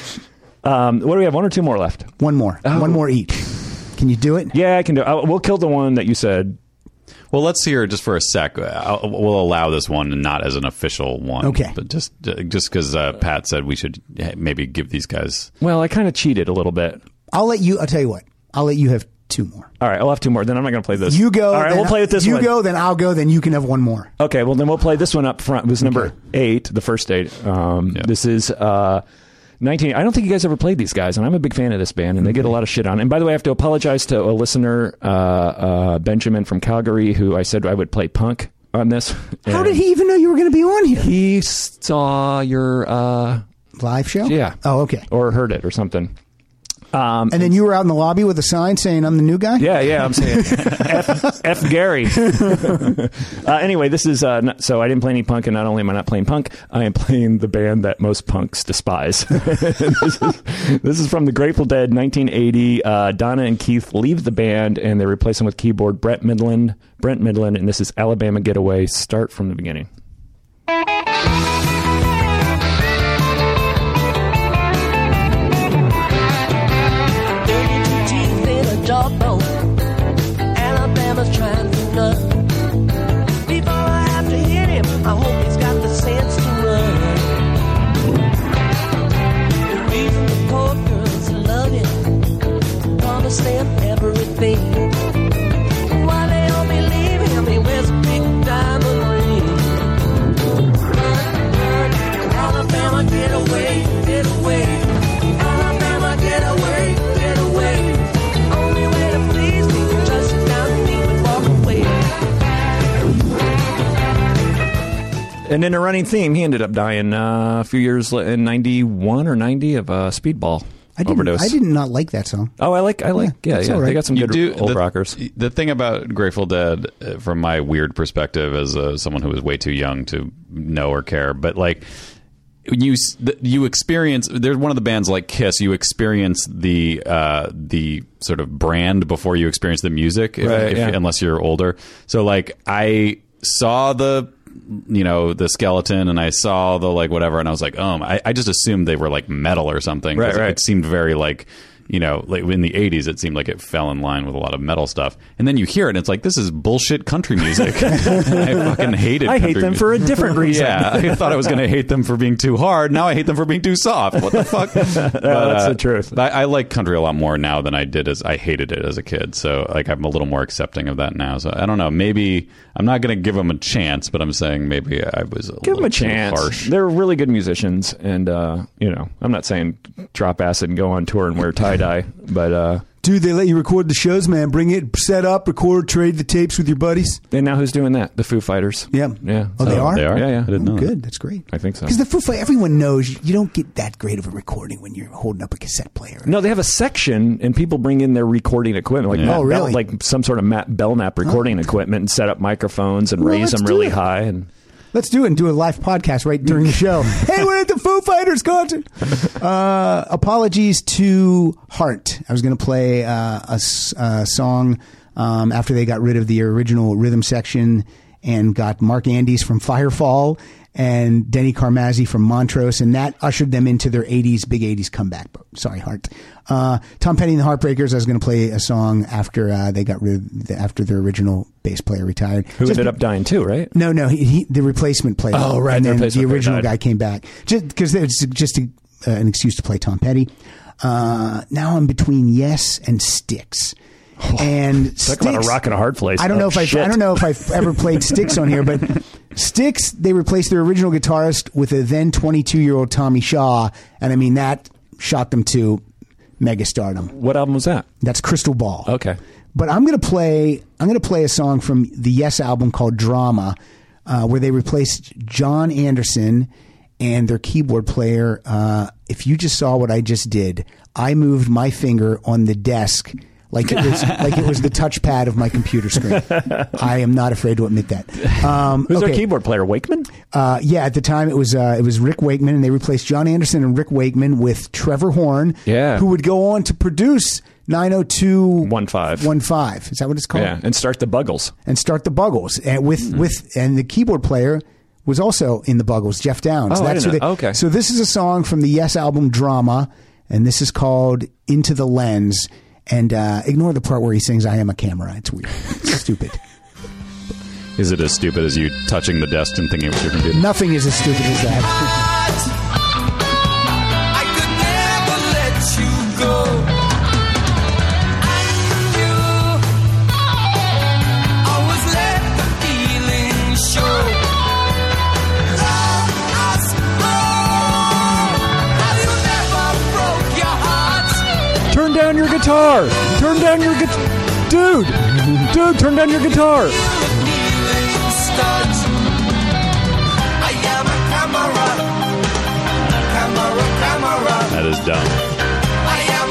um, "What do we have? One or two more left?" One more. Oh. One more each. Can you do it? Yeah, I can do. I, we'll kill the one that you said. Well, let's hear just for a sec. I'll, we'll allow this one and not as an official one. Okay. But just just because uh, Pat said we should maybe give these guys. Well, I kind of cheated a little bit. I'll let you. I'll tell you what. I'll let you have two more. All right, I'll have two more. Then I'm not going to play this. You go. All right, then we'll play with this You one. go, then I'll go, then you can have one more. Okay, well then we'll play this one up front. It was number Okay. eight, the first eight. Um, Yeah. This is uh, nineteen. I don't think you guys ever played these guys, and I'm a big fan of this band, and they get a lot of shit on. And by the way, I have to apologize to a listener, uh, uh, Benjamin from Calgary, who I said I would play punk on this. How And did he even know you were going to be on here? He saw your uh, Live show? yeah. Oh, okay. or heard it or something. Um, And then you were out in the lobby with a sign saying, "I'm the new guy." Yeah, yeah, I'm saying F, F Gary. uh, anyway, this is uh, not, so I didn't play any punk, and not only am I not playing punk, I am playing the band that most punks despise. this, is, this is from the Grateful Dead, nineteen eighty. Uh, Donna and Keith leave the band, and they replace them with keyboard Brett Midland, Brent Midland, and this is Alabama Getaway. Start from the beginning. thirty-two teeth in a jawbone. Alabama's trying to nut. Before I have to hit him, I hope he's got the sense to run. The reason the poor girls love him, promise them everything. While they all believe him, he wears a big diamond ring. Run, run, Alabama, get away, get away. Alabama, get away, get away. Only way to please me, just sit down and leave and walk away. And in a running theme, he ended up dying uh, a few years la- in ninety-one or ninety of uh, speedball I didn't, overdose. I did not like that song. Oh, I like, I like, Yeah, yeah, that's yeah. all right. They got some You good do old the, rockers. The thing about Grateful Dead, uh, from my weird perspective as uh, someone who was way too young to know or care, but like you s- th- you experience. There's one of the bands like Kiss. You experience the uh, the sort of brand before you experience the music, if, Right, if, yeah. unless you're older. So like I saw the you know the skeleton and I saw the like whatever and I was like, oh, I, I just assumed they were like metal or something. 'cause Right, right. It seemed very like. You know, like in the eighties, it seemed like it fell in line with a lot of metal stuff. And then you hear it, and it's like, this is bullshit country music. I fucking hated I hate country them music. for a different reason. Yeah, I thought I was going to hate them for being too hard. Now I hate them for being too soft. What the fuck? But, that's the truth. I, I like country a lot more now than I did as I hated it as a kid. So like I'm a little more accepting of that now. So I don't know. Maybe I'm not going to give them a chance, but I'm saying maybe I was a Give little them a too chance. harsh. They're really good musicians, and uh, you know, I'm not saying drop acid and go on tour and wear tie dye, but uh, Dude, they let you record the shows, man. Bring it, set up, record, trade the tapes with your buddies. and now who's doing that? The Foo Fighters. Yeah. Yeah. Oh, they Oh, are? They are. Yeah, yeah. I didn't know. Oh, that. good. That's great. I think so. Because the Foo Fighters, everyone knows you, you don't get that great of a recording when you're holding up a cassette player. No, they have a section, and people bring in their recording equipment, like Yeah. Matt Oh, Bell- really? like some sort of Matt Belknap recording equipment, and set up microphones and Well, raise let's them do really it. high. And Let's do it and do a live podcast right during the show. Hey, we're at the Foo Fighters concert. Uh, apologies to Heart. I was going to play uh, a, s- a song um, after they got rid of the original rhythm section and got Mark Andes from Firefall and Denny Carmazzi from Montrose, and that ushered them into their eighties, big eighties comeback. But sorry, Heart. Uh, Tom Petty and the Heartbreakers. I was going to play a song after uh, they got rid of the, after their original bass player retired. who Just ended be- up dying too, right? no, no, he, he, the replacement player. Oh, right, And the then the, replacement player original died. guy came back just because it's just a, uh, an excuse to play Tom Petty. Uh, now I'm between Yes and Styx. And Talk Styx, about a rock and a hard place. I don't Oh, know if I shit. I don't know if I've ever played Styx on here, but Styx, they replaced their original guitarist with a then twenty-two year old Tommy Shaw, and I mean that shot them to megastardom. What album was that? That's Crystal Ball. Okay. But I'm gonna play. I'm gonna play a song from the Yes album called Drama, uh, where they replaced John Anderson and their keyboard player. Uh, if you just saw what I just did, I moved my finger on the desk like it was like it was the touchpad of my computer screen. I am not afraid to admit that. Um, Who's okay. their keyboard player? Wakeman? Uh, yeah, at the time it was uh, it was Rick Wakeman, and they replaced John Anderson and Rick Wakeman with Trevor Horn, Yeah. who would go on to produce nine oh two One five. one five. Is that what it's called? Yeah, and start the Buggles. And start the Buggles, and with Hmm. with and the keyboard player was also in the Buggles, Jeff Downs. Oh, I That's didn't who know. they- Okay. So this is a song from the Yes album Drama, and this is called Into the Lens. And uh, ignore the part where he sings "I Am a Camera." It's weird. It's stupid. Is it as stupid as you touching the desk and thinking it was your computer? Nothing is as stupid as that. I could never let you go. And you always let the feeling show. Love us wrong. Have you never broke your heart? Turn down your guitar. Turn down your guitar. Dude. Dude, turn down your guitar. Kneeling studs. I am a camera. Camera, camera. That is dumb. I am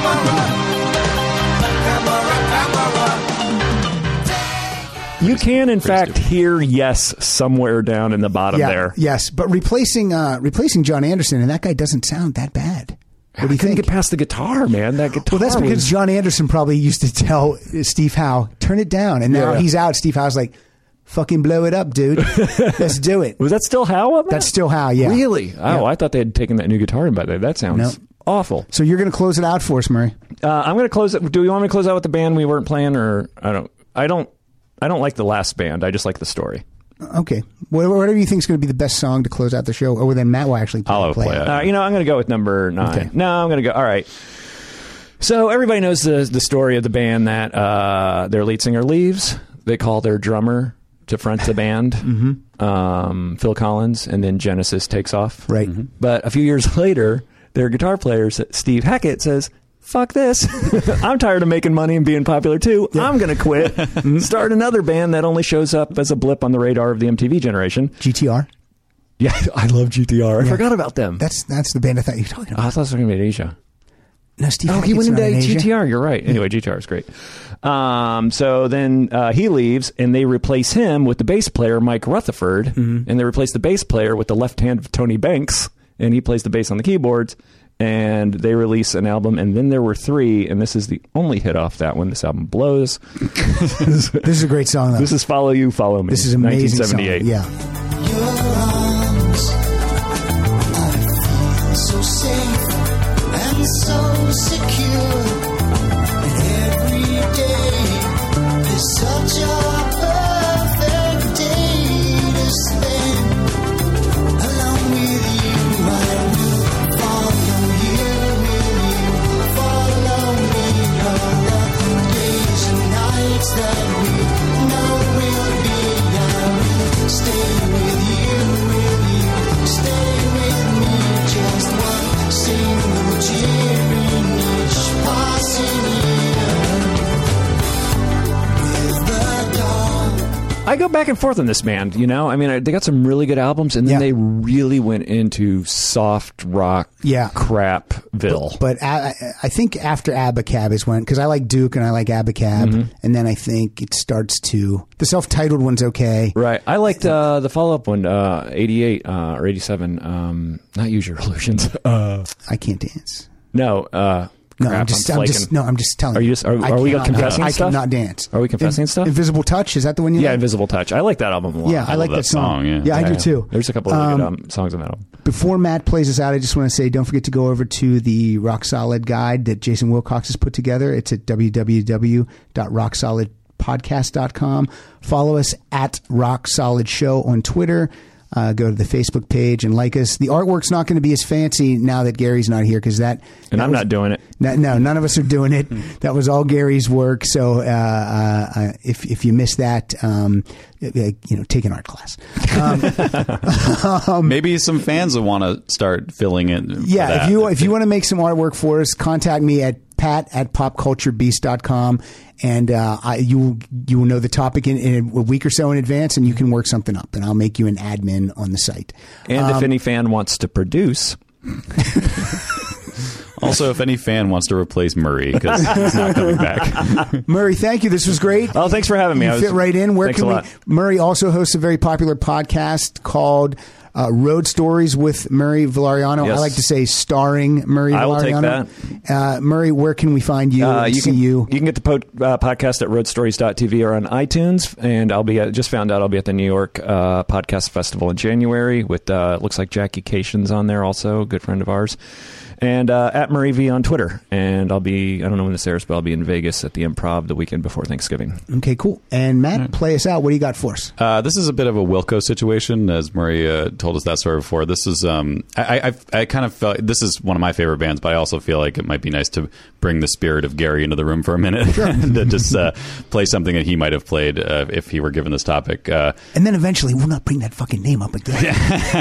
a camera. Camera, camera. You can, in fact, hear Yes somewhere down in the bottom Yeah, there. yes, but replacing uh, replacing John Anderson, and that guy doesn't sound that bad. What do you Couldn't think? get past the guitar, man. That guitar. Well, that's because was- John Anderson probably used to tell Steve Howe, "Turn it down," and now Yeah. he's out. Steve Howe's like, "Fucking blow it up, dude. Let's do it." was that still Howe on that? That's still Howe, yeah. Really? Oh, Yeah. I thought they had taken that new guitar in by there. That sounds No. awful. So you're going to close it out for us, Murray? Uh, I'm going to close it. Do you want me to close out with the band we weren't playing, or I don't? I don't. I don't like the last band. I just like the story. Okay, whatever you think is going to be the best song to close out the show, or then Matt will actually play, I'll play play it. it. Uh, you know, I'm going to go with number nine. Okay. No, I'm going to go. All right. So everybody knows the the story of the band that uh, their lead singer leaves. They call their drummer to front the band, mm-hmm. um, Phil Collins, and then Genesis takes off. Right. But a few years later, their guitar player, Steve Hackett, says, fuck this. I'm tired of making money and being popular too. I'm going to quit. Start another band that only shows up as a blip on the radar of the M T V generation. G T R. Yeah, I love G T R. I Yeah. forgot about them. That's that's the band I thought you were talking Oh, about. I thought it was going to be Asia. No, Steve. Oh, he Hackett's went not in into Asia. G T R. You're right. Anyway, G T R is great. Um, so then uh, he leaves, and they replace him with the bass player Mike Rutherford, and they replace the bass player with the left hand of Tony Banks, and he plays the bass on the keyboards. And they release an album, and then there were three, and this is the only hit off that one. This album blows. This is a great song, though. This is Follow You, Follow Me. This is an amazing song. nineteen seventy-eight. Yeah. Your arms, I feel so safe and so secure. And every day is such a perfect day to spend along with you. I will follow you, will you follow me all the days and nights that we know will be. I will stay with you, will you stay with me? Just one single cheer in each passing year. With the dawn. I go back and forth on this band, you know? I mean, I- they got some really good albums, and then Yeah. they really went into soft rock Yeah. crapville. But I, I think after Abacab is when, because I like Duke and I like Abacab, Mm-hmm. and then I think it starts to, the self-titled one's okay. Right. I liked uh, the follow-up one, uh, eighty-eight uh, or eighty-seven. Um, not Use Your Illusions. Uh, I can't dance. no. Uh, No, crap, I'm just, I'm I'm, flaking. just, no, I'm just telling Are you. you just- are- I are we cannot- confessing I stuff? cannot dance. Are we confessing stuff? Invisible Touch, is that the one you Yeah, like? Invisible Touch. I like that album a lot. Yeah, I, like love that that song. song, yeah. I do too. There's a couple of really good Um, um, songs on that album. Before Matt plays us out, I just want to say don't forget to go over to the Rock Solid guide that Jason Wilcox has put together. It's at w w w dot rock solid podcast dot com. Follow us at Rock Solid Show on Twitter. Uh, go to the Facebook page and like us. The artwork's not going to be as fancy now that Gary's not here because that. And that I'm was- not doing it. No, no, none of us are doing it. That was all Gary's work. So uh, uh, if if you missed that, um, uh, you know, take an art class. Um, Maybe some fans will want to start filling it. for Yeah, that. if you if you want to make some artwork for us, contact me at pat at popculturebeast dot com, and uh, I, you will you will know the topic in, in a week or so in advance, and you can work something up, and I'll make you an admin on the site. And Um, if any fan wants to produce, Also, if any fan wants to replace Murray because he's not coming back. Murray, thank you. This was great. oh, thanks for having me. You I was- fit right in. Where thanks can a we? lot. Murray also hosts a very popular podcast called uh, Road Stories with Murray Valeriano. Yes. I like to say starring Murray I will take Valeriano. Uh, Murray, where can we find you? Uh, and you see can you. you can get the po- uh, podcast at road stories dot t v or on iTunes, and I'll be at, just found out I'll be at the New York uh, Podcast Festival in January with uh, looks like Jackie Cation's on there also, a good friend of ours, and uh, at Murray V on Twitter. And I'll be I don't know when this airs, but I'll be in Vegas at the Improv the weekend before Thanksgiving. Okay, cool. And Matt, play us out. What do you got for us? Uh, this is a bit of a Wilco situation, as Murray uh, told us that story before. This is, um, I, I, I kind of felt this is one of my favorite bands, but I also feel like it might be nice to bring the spirit of Gary into the room for a minute and to just uh, play something that he might have played uh, if he were given this topic. Uh, And then eventually, we'll not bring that fucking name up again.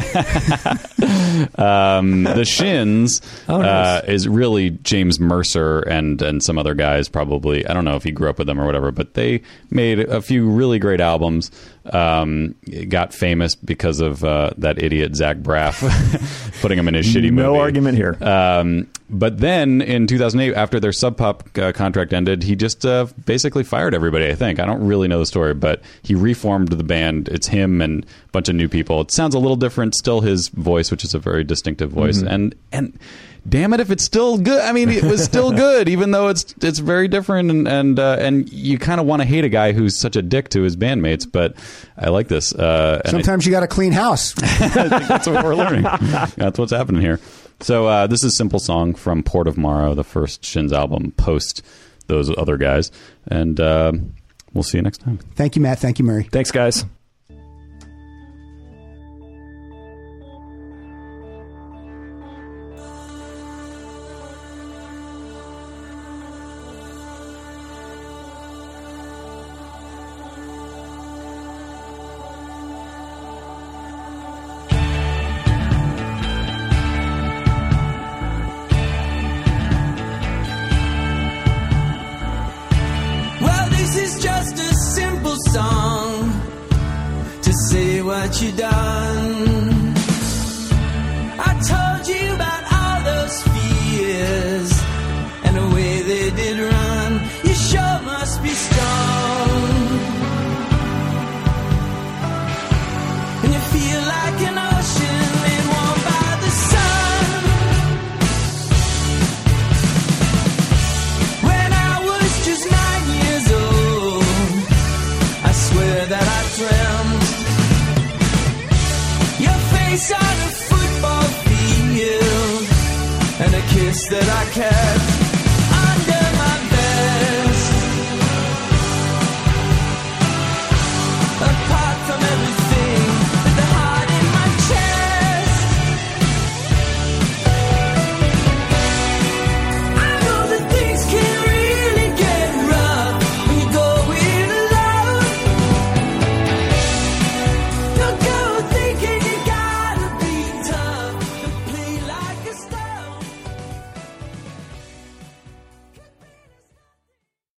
um, the Shins Oh, nice. uh, is really James Mercer and and some other guys probably. I don't know if he grew up with them or whatever, but they made a few really great albums. Um, got famous because of uh, that idiot Zach Braff putting him in his shitty movie. No argument here. Um, but then in two thousand eight, after their Sub Pop uh, contract ended, he just uh, basically fired everybody, I think. I don't really know the story, but he reformed the band. It's him and a bunch of new people. It sounds a little different, still his voice, which is a very distinctive voice. And and damn it, if it's still good. I mean, it was still good, even though it's it's very different. And and, uh, and you kind of want to hate a guy who's such a dick to his bandmates, but I like this. Uh, and I- Sometimes you got to clean house. I think that's what we're learning. That's what's happening here. So uh, this is Simple Song from Port of Morrow, the first Shins album post those other guys. And uh, we'll see you next time. Thank you, Matt. Thank you, Murray. Thanks, guys. Well, this is just a simple song to say what you done. I told you about all those fears and the way they did run. You sure must be strong. And you feel like an ocean made warm by the sun. kiss that I catch.